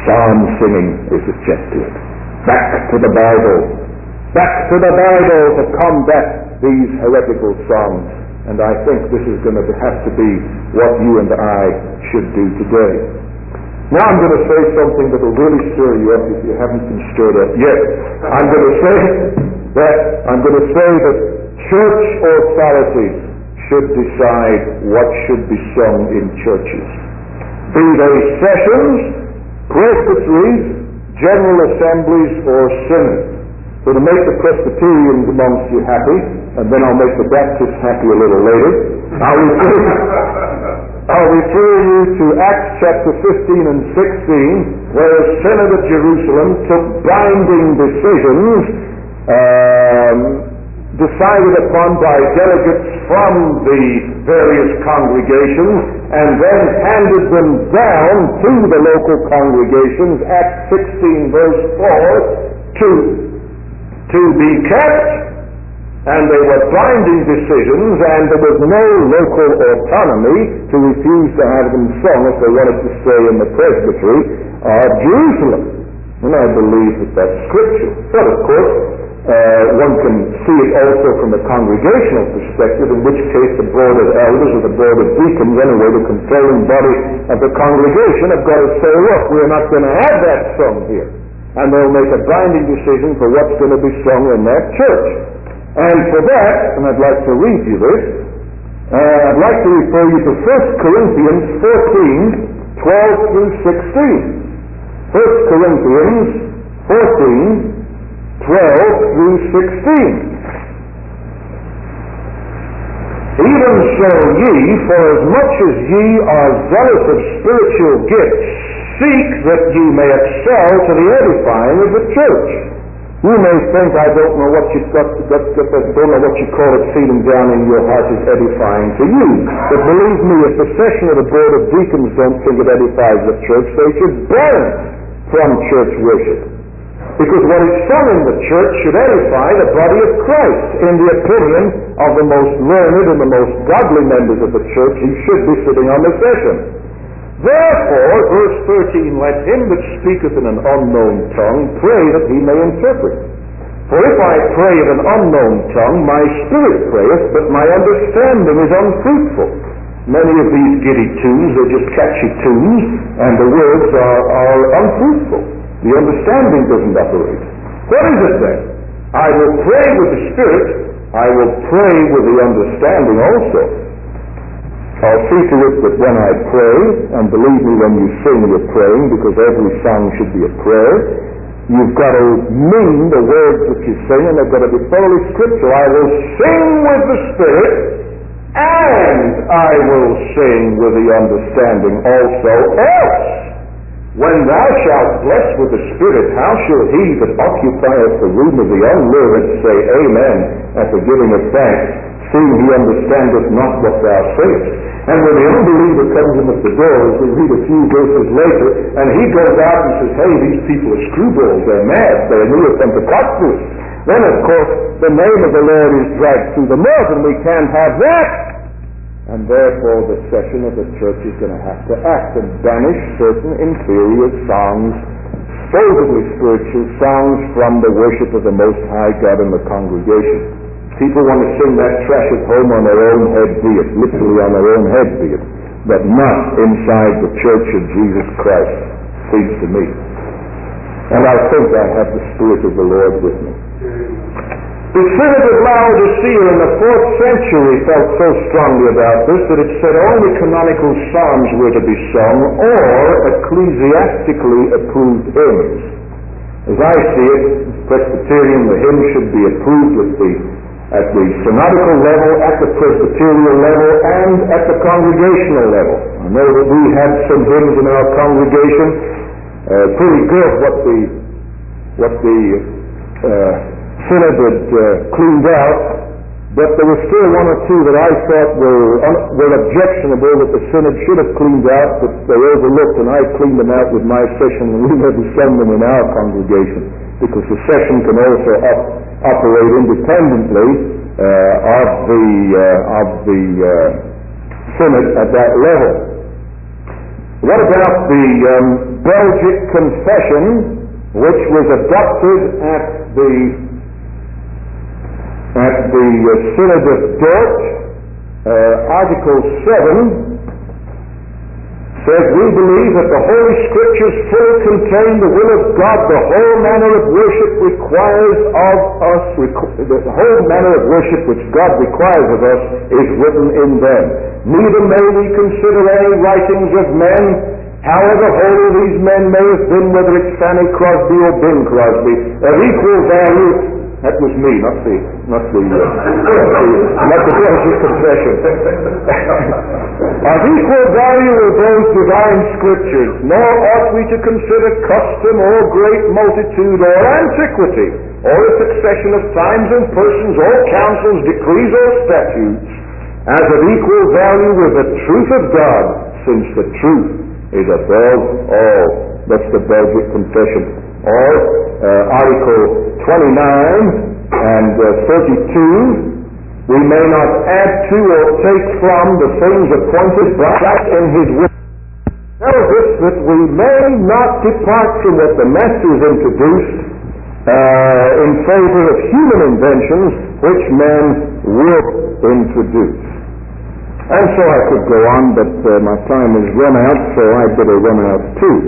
psalm singing is a check to it. Back to the Bible. Back to the Bible to combat these heretical songs. And I think this is going to have to be what you and I should do today. Now I'm going to say something that will really stir you up if you haven't been stirred up yet. I'm going to say that I'm going to say that church authorities should decide what should be sung in churches. Be they sessions, presbyteries, general assemblies, or synods. So to make the Presbyterians amongst you happy, and then I'll make the Baptists happy a little later, I'll refer, I'll refer you to Acts chapter fifteen and sixteen, where the Synod of Jerusalem took binding decisions um, decided upon by delegates from the various congregations, and then handed them down to the local congregations, Acts sixteen verse four, to to be kept, and they were binding decisions, and there was no local autonomy to refuse to have them sung if they wanted to stay in the presbytery of Jerusalem. And I believe that that's scripture. But of course, uh, one can see it also from a congregational perspective, in which case the board of elders or the board of deacons, anyway, the controlling body of the congregation, have got to say, look, we're not going to have that sung here. And they'll make a binding decision for what's going to be sung in that church. And for that, and I'd like to read you this, uh, I'd like to refer you to First Corinthians fourteen, twelve through sixteen. First Corinthians fourteen, twelve through sixteen. Even so ye, for as much as ye are zealous of spiritual gifts, seek that ye may excel to the edifying of the church. You may think, I don't know what you've got, got, got, don't know what you call it, feeling down in your heart is edifying to you. But believe me, if the session of the board of deacons don't think it edifies the church, they should burn from church worship. Because what is sung in the church should edify the body of Christ. In the opinion of the most learned and the most godly members of the church, he should be sitting on the session. Therefore, verse thirteen, let him that speaketh in an unknown tongue pray that he may interpret. For if I pray in an unknown tongue, my spirit prayeth, but my understanding is unfruitful. Many of these giddy tunes are just catchy tunes, and the words are, are unfruitful. The understanding doesn't operate. What is it then? I will pray with the spirit, I will pray with the understanding also. I'll see to it that when I pray, and believe me when you sing you're praying, because every song should be a prayer, you've got to mean the words that you sing, and they've got to be thoroughly scriptural. I will sing with the Spirit, and I will sing with the understanding also. Else, when thou shalt bless with the Spirit, how shall he that occupieth the room of the unlearned say Amen at the giving of thanks? Seeing he understandeth not what thou sayest. And when the unbeliever comes in at the door, as we read a few verses later, and he goes out and says, hey, these people are screwballs, they're mad, they're new Pentecostals, then of course the name of the Lord is dragged through the mud, and we can't have that. And therefore the session of the church is going to have to act and banish certain inferior songs, supposedly spiritual songs from the worship of the Most High God in the congregation. People want to sing that trash at home on their own head be it, literally on their own head be it, but not inside the church of Jesus Christ, seems to me. And I think I have the Spirit of the Lord with me. The Synod of Laodicea in the fourth century felt so strongly about this that it said only canonical psalms were to be sung or ecclesiastically approved hymns. As I see it, Presbyterian, the hymn should be approved with the at the synodical level, at the presbyterial level, and at the congregational level. I know that we had some hymns in our congregation, uh, pretty good what the what the uh, synod had uh, cleaned out, but there were still one or two that I thought were, un- were objectionable that the synod should have cleaned out, but they overlooked, and I cleaned them out with my session, and we never sung them in our congregation, because the session can also up operate independently uh, of the uh, of the uh, synod at that level. What about the um, Belgic Confession, which was adopted at the at the uh, Synod of Dort? Uh, Article seven says, we believe that the Holy Scriptures fully contain the will of God. The whole manner of worship requires of us, requ- the whole manner of worship which God requires of us is written in them. Neither may we consider any writings of men, however holy these men may have been, whether it's Fanny Crosby or Bing Crosby, of equal value. That was me, not the, not the, uh, not the Belgian Confession. Of equal value are those divine scriptures, nor ought we to consider custom or great multitude or antiquity, or a succession of times and persons, or councils, decrees, or statutes, as of equal value with the truth of God, since the truth is above all. That's the Belgic Confession. Or uh, Article twenty-nine and uh, thirty-two, we may not add to or take from the things appointed by God in His will. Tells us that we may not depart from what the Master has introduced uh, in favor of human inventions which men would introduce. And so I could go on, but uh, my time has run out, so I better run out too.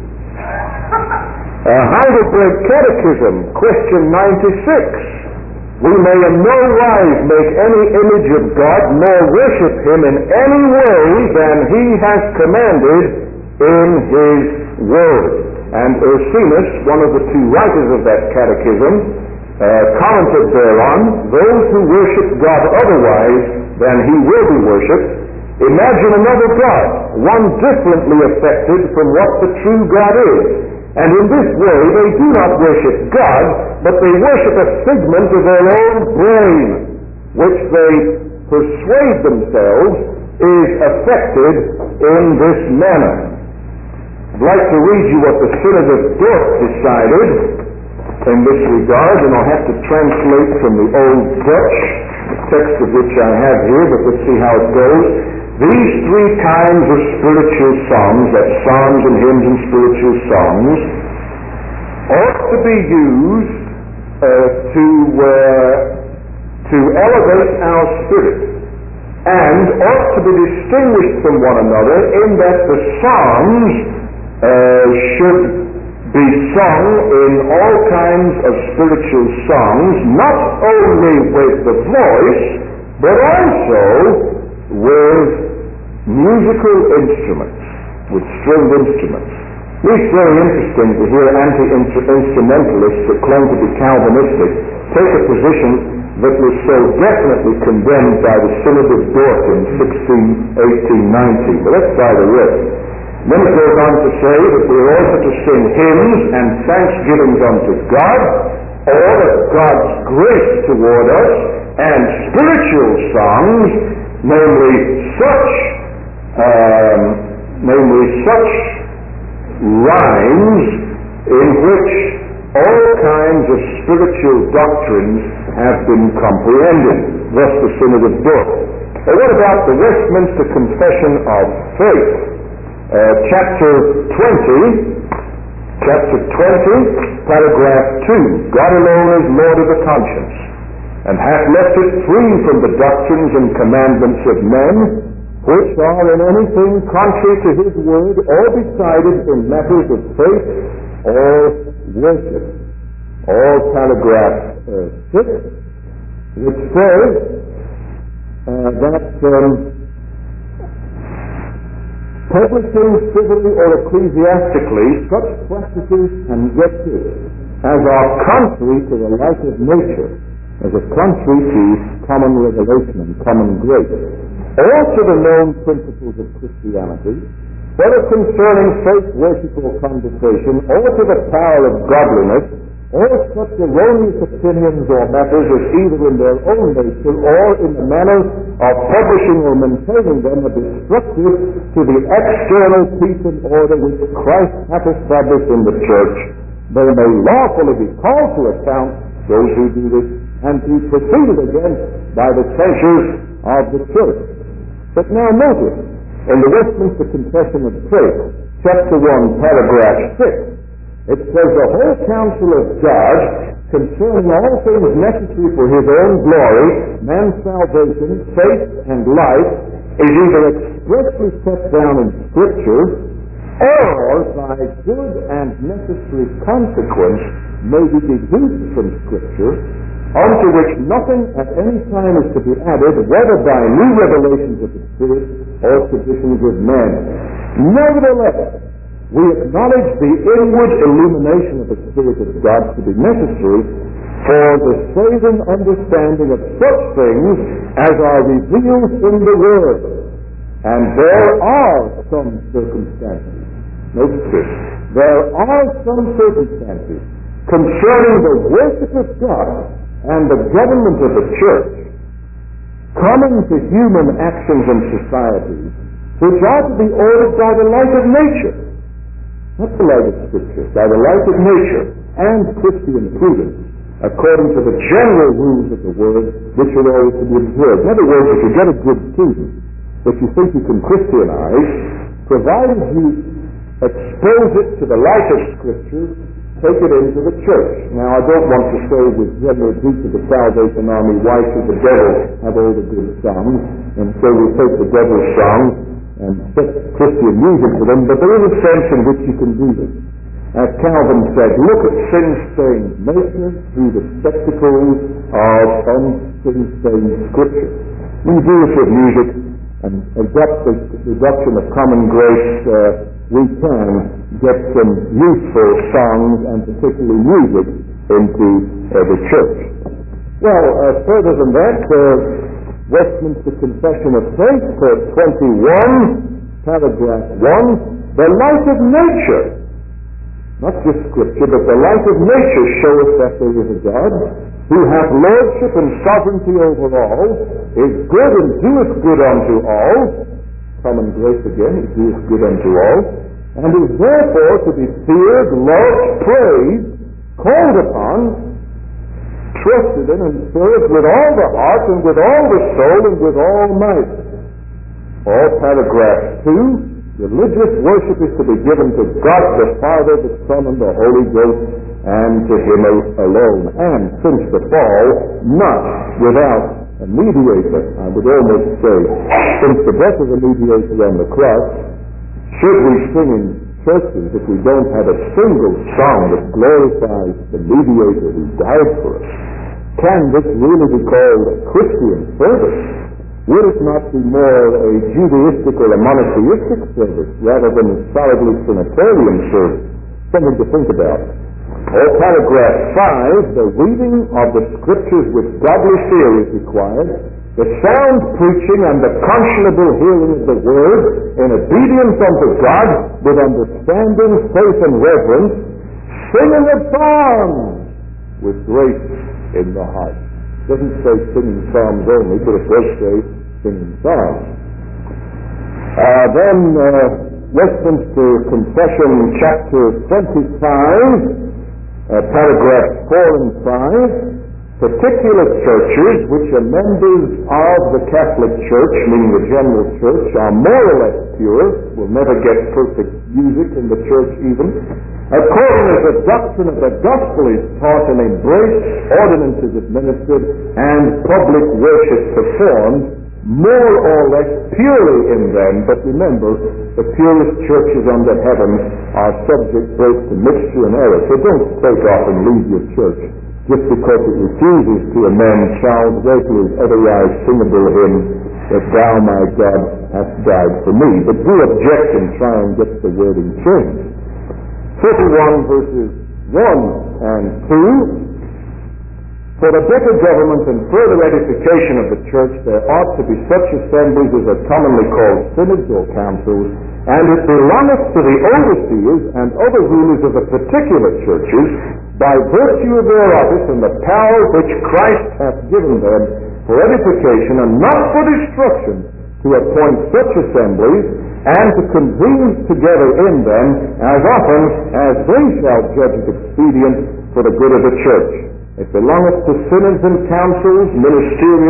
Uh, Heidelberg Catechism, question ninety-six. We may in no wise make any image of God, nor worship Him in any way than He has commanded in His Word. And Ursinus, one of the two writers of that catechism, uh, commented thereon, those who worship God otherwise than He will be worshipped, imagine another God, one differently affected from what the true God is. And in this way they do not worship God, but they worship a figment of their own brain, which they persuade themselves is affected in this manner. I'd like to read you what the Synod of Dort decided in this regard, and I'll have to translate from the Old Dutch, the text of which I have here, but let's see how it goes. These three kinds of spiritual songs, that's psalms and hymns and spiritual songs, ought to be used uh, to uh, to elevate our spirit, and ought to be distinguished from one another in that the songs uh, should be sung in all kinds of spiritual songs, not only with the voice, but also with musical instruments, with stringed instruments. It's very interesting to hear anti-instrumentalists that claim to be Calvinistic take a position that was so definitely condemned by the Synod of Dort in sixteen eighteen nineteen. But that's by the way. Then it goes on to say that we are also to sing hymns and thanksgivings unto God, or of God's grace toward us, and spiritual songs, namely such um, namely such rhymes in which all kinds of spiritual doctrines have been comprehended. Thus the Synod of Dort. Now what about the Westminster Confession of Faith? Uh, chapter twenty, chapter twenty, paragraph two. God alone is Lord of the conscience, and hath left it free from the doctrines and commandments of men, which are in anything contrary to His word, or decided in matters of faith or worship. All paragraph uh, six, which says uh, that um, publishing civilly or ecclesiastically such practices and gestures as are contrary to the light of nature, as are contrary to common revelation and common grace, or to the known principles of Christianity, whether concerning faith, worship, or conversation, or to the power of godliness, or such erroneous opinions or matters as either in their own nature or in the manner of publishing or maintaining them are destructive to the external peace and order which Christ hath established in the church, they may lawfully be called to account, those who do this, and be proceeded against by the censures of the church. But now notice, In the Westminster Confession of Faith, chapter one, paragraph six, it says, the whole counsel of God concerning all things necessary for his own glory, man's salvation, faith, and life, is either expressly set down in Scripture, or by good and necessary consequence may be deduced from Scripture, unto which nothing at any time is to be added, whether by new revelations of the Spirit or traditions of men. Nevertheless, we acknowledge the inward illumination of the Spirit of God to be necessary for the saving understanding of such things as are revealed in the Word. And there are some circumstances, notice this, there are some circumstances concerning the worship of God and the government of the church, common to human actions and societies, which are to be ordered by the light of nature. Not the light of Scripture, by the light of nature and Christian prudence, according to the general rules of the Word, which are always to be observed. In other words, if you get a good student that you think you can Christianize, provided you expose it to the light of Scripture, take it into the church. Now, I don't want to say with General Duke of the Salvation Army, why should the devil have all the good songs, and so we take the devil's songs and set Christian music to them, but there is a sense in which you can do this. As Calvin said, look at sin-stained nature through the spectacles of unsin-stained Scripture. We do this with music, and adopt the reduction of common grace, uh, we can get some useful songs and particularly music into uh, the church. Well, uh, further than that, uh, Westminster Confession of Faith, uh, twenty-one, paragraph one, the light of nature, not just Scripture, but the light of nature showeth that there is a God, who hath lordship and sovereignty over all, is good and doeth good unto all, common grace again, he doeth good unto all, and is therefore to be feared, loved, praised, called upon, trusted in, and served with all the heart, and with all the soul, and with all might. All paragraph two, religious worship is to be given to God the Father, the Son, and the Holy Ghost, and to Him alone. And since the fall, not without a mediator. I would almost say, since the death of the mediator on the cross, should we sing in churches if we don't have a single song that glorifies the mediator who died for us? Can this really be called a Christian service? Would it not be more a Judaistic or a monotheistic service rather than a solidly Trinitarian service? Something to think about. Or paragraph five, the reading of the Scriptures with godly fear is required, the sound preaching and the conscionable hearing of the Word in obedience unto God with understanding, faith, and reverence, singing of psalms with grace in the heart. It doesn't say singing psalms only, but it does say singing psalms. Uh, then uh, Westminster Confession, chapter twenty-five, uh, paragraphs four and five, particular churches which are members of the Catholic Church, meaning the general church, are more or less pure, will never get perfect music in the church even, according as the doctrine of the gospel is taught and embraced, ordinances administered, and public worship performed, more or less purely in them. But remember, the purest churches under heaven are subject both to mixture and error. So don't take off and leave your church just because it refuses to amend Charles Wesley's otherwise singable hymn, that Thou, my God, hast died for me. But do object and try and get the wording changed. thirty-one verses one and two, for the better government and further edification of the church, there ought to be such assemblies as are commonly called synods or councils, and it belongeth to the overseers and other rulers of the particular churches, by virtue of their office and the power which Christ hath given them for edification and not for destruction, to appoint such assemblies, and to convene together in them as often as they shall judge it expedient for the good of the church. It belongeth to synods and councils ministerially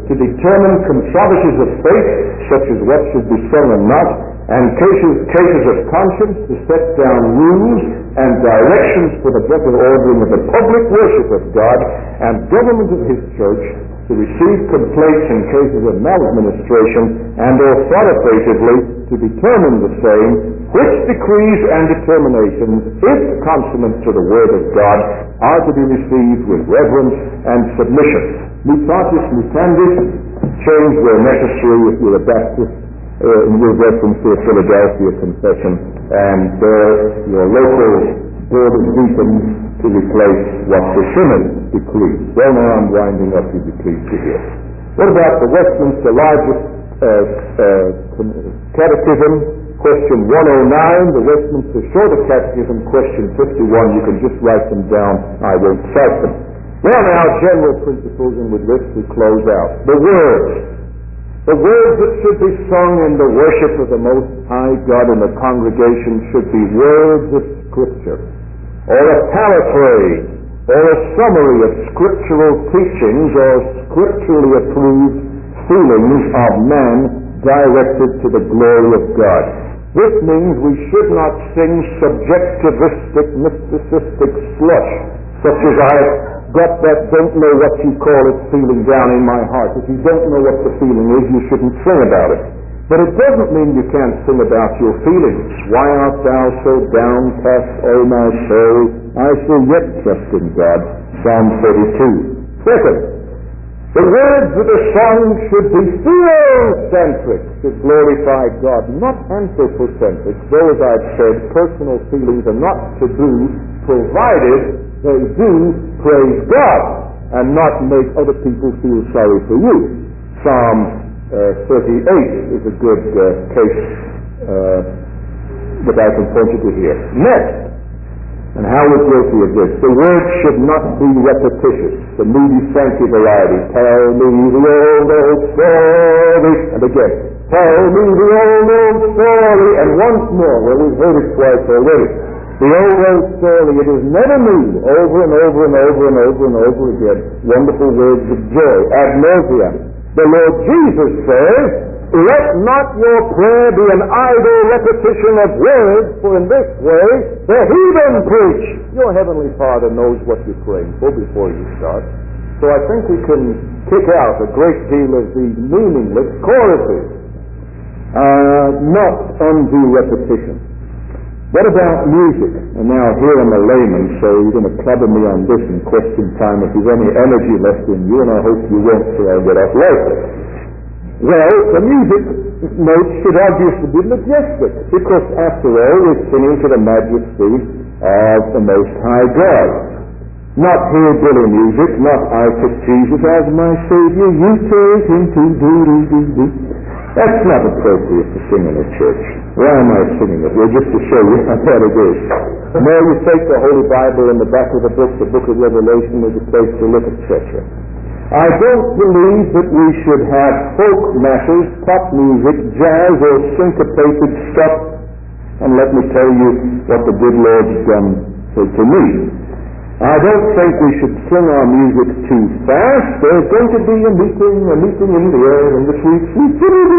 to determine controversies of faith, such as what should be sung and not, and cases, cases of conscience, to set down rules and directions for the better ordering of the public worship of God and government of His church, to receive complaints in cases of maladministration, and authoritatively to determine the same, which decrees and determinations, if consonant to the Word of God, are to be received with reverence and submission. Mutatis mutandis, change where necessary if you're a Baptist, uh, in your reference to a Philadelphia confession, and uh, your local board of deacons to replace what the synod decrees. Well, now I'm winding up, you'd be pleased to hear. What about the Westminster Largest uh, uh, Catechism, question one oh nine, the Westminster Shorter Catechism, question fifty-one. You can just write them down. I won't cite them. Well, now, general principles, and with this we close out. The words. The words that should be sung in the worship of the Most High God in the congregation should be words of Scripture, or a paraphrase, or a summary of scriptural teachings, or scripturally approved feelings of men directed to the glory of God. This means we should not sing subjectivistic, mysticistic slush, such as I've got that don't know what you call it feeling down in my heart. If you don't know what the feeling is, you shouldn't sing about it. But it doesn't mean you can't sing about your feelings. Why art thou so downcast, O my soul? I shall yet trust in God. Psalm thirty-two. Second, the words of the song should be theocentric, to glorify God, not anthropocentric, though, as I've said, personal feelings are not taboo, provided they do praise God and not make other people feel sorry for you. Psalm uh, thirty-eight is a good uh, case uh, that I can point you to here. Next, and how we're guilty of this, the words should not be repetitious, the moody Sankey variety. Tell me the old, old story, and again, tell me the old, old story, and once more, well, we've heard it twice already. The old, old story, it is never new, over and over and over and over and over again. Wonderful words of joy, ad nauseam. The Lord Jesus says, let not your prayer be an idle repetition of words, for in this way the heathen preach. Your Heavenly Father knows what you're praying for before you start. So I think we can kick out a great deal of these meaningless choruses. Uh, not undue repetition. What about music? And now here I'm a layman, so you're going to clobber me on this in question time if there's any energy left in you, and I hope you won't, so I'll get off later. Well, the music notes should obviously be majestic, because after all, we're singing to the majesty of the Most High God. Not hillbilly music, not I took Jesus as my Savior, you take him to do-do-do-do. That's not appropriate to sing in a church. Why am I singing it? Well, just to show you how bad it is. Now you take the Holy Bible in the back of the book, the book of Revelation, as a place to look, et cetera. I don't believe that we should have folk masses, pop music, jazz, or syncopated stuff. And let me tell you what the good Lord's done to me. I don't think we should sing our music too fast. There's going to be a meeting, a meeting in the air, in the sweet, sweet.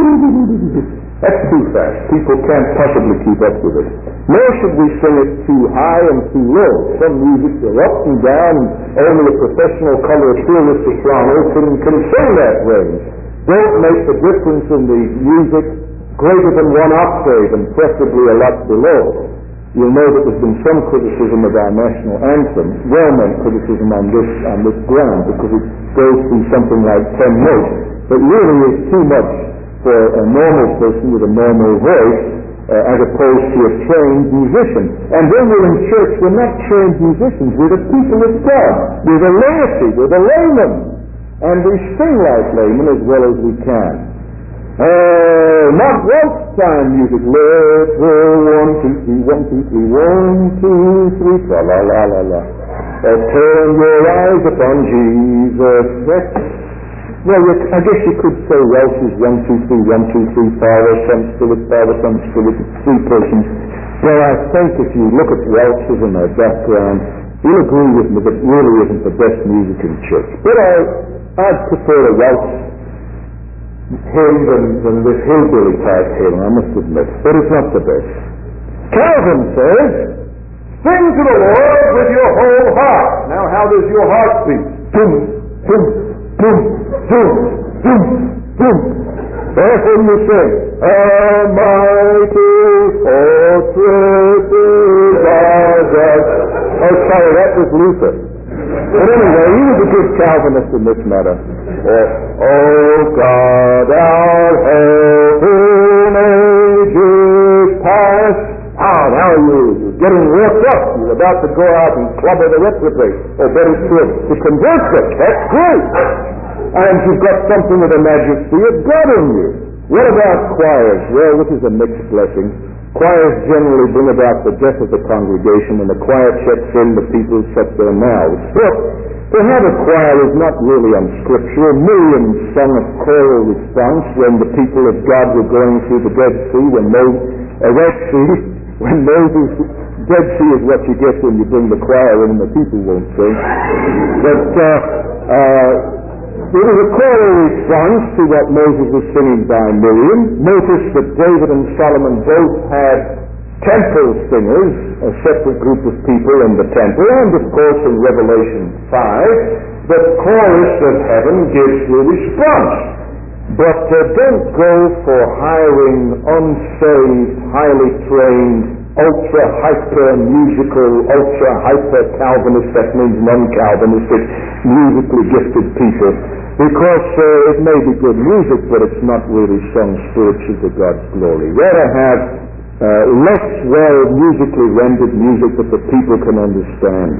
That's too fast. People can't possibly keep up with it. Nor should we sing it too high and too low. Some music are up and down, and only a professional colorist soprano can, can sing that range. Don't make the difference in the music greater than one octave, and preferably a lot below. You'll know that there's been some criticism of our national anthem, well-meant criticism on this on this ground, because it goes through something like ten notes. But really is too much for a normal person with a normal voice, uh, as opposed to a trained musician. And when we're in church, we're not trained musicians, we're the people of God. We're the laity, we're the laymen. And we sing like laymen as well as we can. Uh, not waltz time music. Let's go one, two, three, one, two, three, one, two, three, la la la la la. Uh, turn your eyes upon Jesus. That's, well, I guess you could say Welsh is one, two, three, one, two, three, father, some still it, father, some still it, three persons. Well, I think if you look at Welsh's and their background, you'll agree with me that really isn't the best music in church. But I, I'd prefer a Welsh hymn than, than this hillbilly type hymn, I must admit, but it's not the best. Calvin says, sing to the Lord with your whole heart. Now, how does your heart beat? Boom, boom, boom, boom, boom, boom. Therefore you sing, a mighty fortress is our God. Oh, sorry, that was Luther. But anyway, he was a good Calvinist in this matter. Or, oh God, our help in ages past. Ah, now you're getting worked up. You're about to go out and clobber the reprobate, or better still, to convert them. That's great. And you've got something of the majesty of God in you. What about choirs? Well, this is a mixed blessing. Choirs generally bring about the death of the congregation, and the choir checks in, the people shut their mouths. But to have a choir is not really unscriptural. Miriam sung a choral response when the people of God were going through the Dead Sea, when Moses, uh, Red Sea, when Moses, Dead Sea is what you get when you bring the choir in and the people won't sing. But, uh, uh, It was a choral response to what Moses was singing by Miriam. Notice that David and Solomon both had temple singers, a separate group of people in the temple, and of course in Revelation five, the chorus of heaven gives the response. But uh, don't go for hiring unsaved, highly trained, ultra-hyper-musical, ultra-hyper-Calvinist, that means non-Calvinistic, musically gifted people, because uh, it may be good music, but it's not really sung spiritually to God's glory. Rather have uh, less well musically rendered music that the people can understand.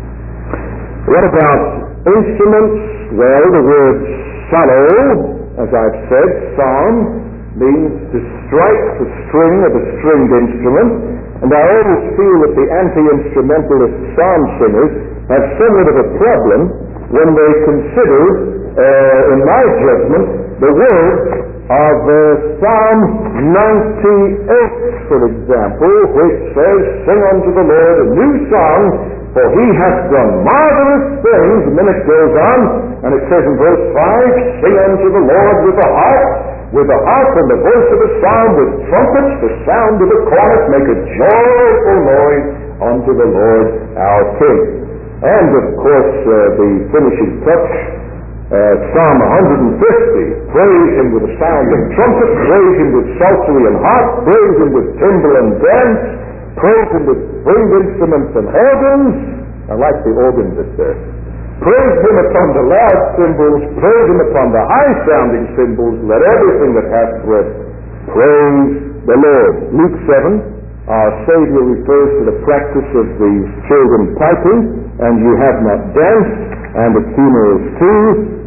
What about instruments? Well, the word solo, as I've said, psalm, means to strike the string of a stringed instrument, and I always feel that the anti-instrumentalist psalm singers have somewhat of a problem when they consider, uh, in my judgment, the words of uh, Psalm ninety-eight, for example, which says, sing unto the Lord a new song, for he hath done marvelous things. And then it goes on, and it says in verse five, sing unto the Lord with the harp, with the harp and the voice of the psalm, with trumpets, the sound of the cornet, make a joyful noise unto the Lord our King. And of course, uh, the finishing touch, uh, Psalm one fifty, praise him with the sound of trumpet, praise him with psaltery and harp, praise him with timbrel and dance, praise him with stringed instruments and organs. I like the organ bit there. Praise him upon the loud cymbals, praise him upon the high-sounding cymbals, let everything that hath breath praise the Lord. Luke seven, our Savior refers to the practice of the children piping, and you have not danced, and the funerals too.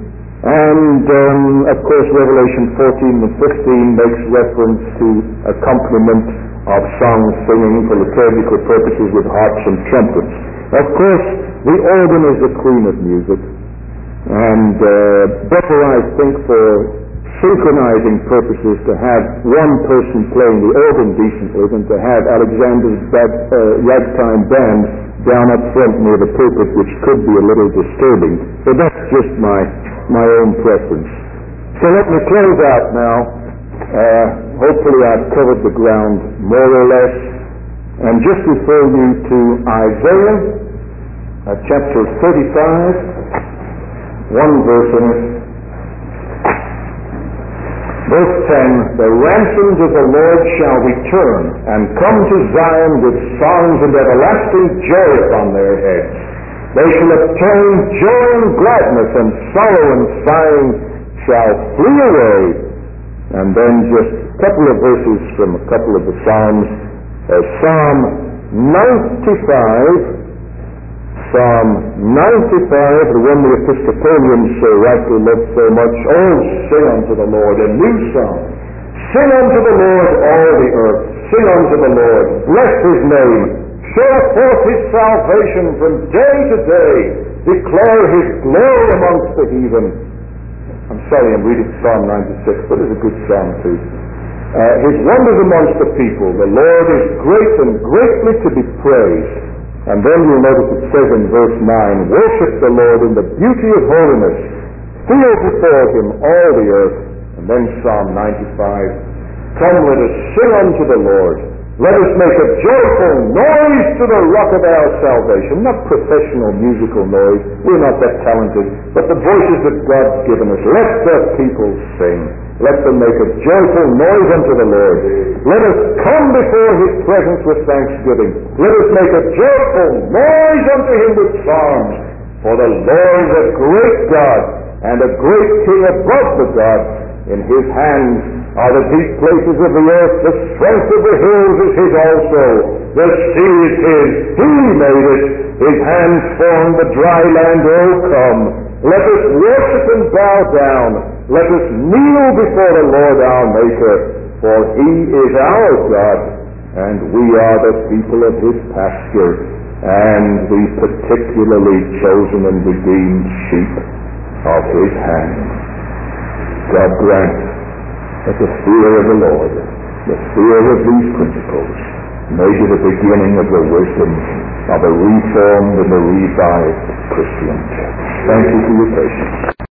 And, um, of course, Revelation fourteen and fifteen makes reference to accompaniment of song singing for liturgical purposes with harps and trumpets. Of course, the organ is the queen of music, and uh, better, I think, for synchronizing purposes to have one person playing the organ decently than to have Alexander's bad, uh, ragtime band down up front near the pulpit, which could be a little disturbing. So that's just my, my own preference. So let me close out now. Uh, hopefully I've covered the ground more or less, and just refer you to Isaiah uh, chapter thirty-five, one verse in it. Verse ten, the ransoms of the Lord shall return and come to Zion with songs and everlasting joy upon their heads. They shall obtain joy and gladness, and sorrow and sighing shall flee away. And then just a couple of verses from a couple of the Psalms. Uh, Psalm ninety-five, Psalm ninety-five, the one the Episcopalians so rightly love so much. Oh, sing unto the Lord a new song. Sing unto the Lord all the earth. Sing unto the Lord. Bless his name. Show forth his salvation from day to day. Declare his glory amongst the heathen. I'm sorry I'm reading Psalm ninety-six, but it's a good psalm too. Uh, his wonders amongst the people. The Lord is great and greatly to be praised. And then you'll notice it says in verse nine, worship the Lord in the beauty of holiness. Feel before him all the earth, and And then Psalm ninety-five, come, let us sing unto the Lord. Let us make a joyful noise to the rock of our salvation. Not professional musical noise. We're not that talented. But the voices that God's given us. Let the people sing. Let them make a joyful noise unto the Lord. Let us come before His presence with thanksgiving. Let us make a joyful noise unto Him with psalms. For the Lord is a great God and a great King above the gods. In His hands are the deep places of the earth. The strength of the hills is His also. The sea is His. He made it. His hands formed the dry land. Oh, come. Let us worship and bow down. Let us kneel before the Lord our Maker. For He is our God, and we are the people of His pasture, and the particularly chosen and redeemed sheep of His hand. God grant that the fear of the Lord, the fear of these principles, may be the beginning of the wisdom of a reformed and a revived Christian church. Thank you for your patience.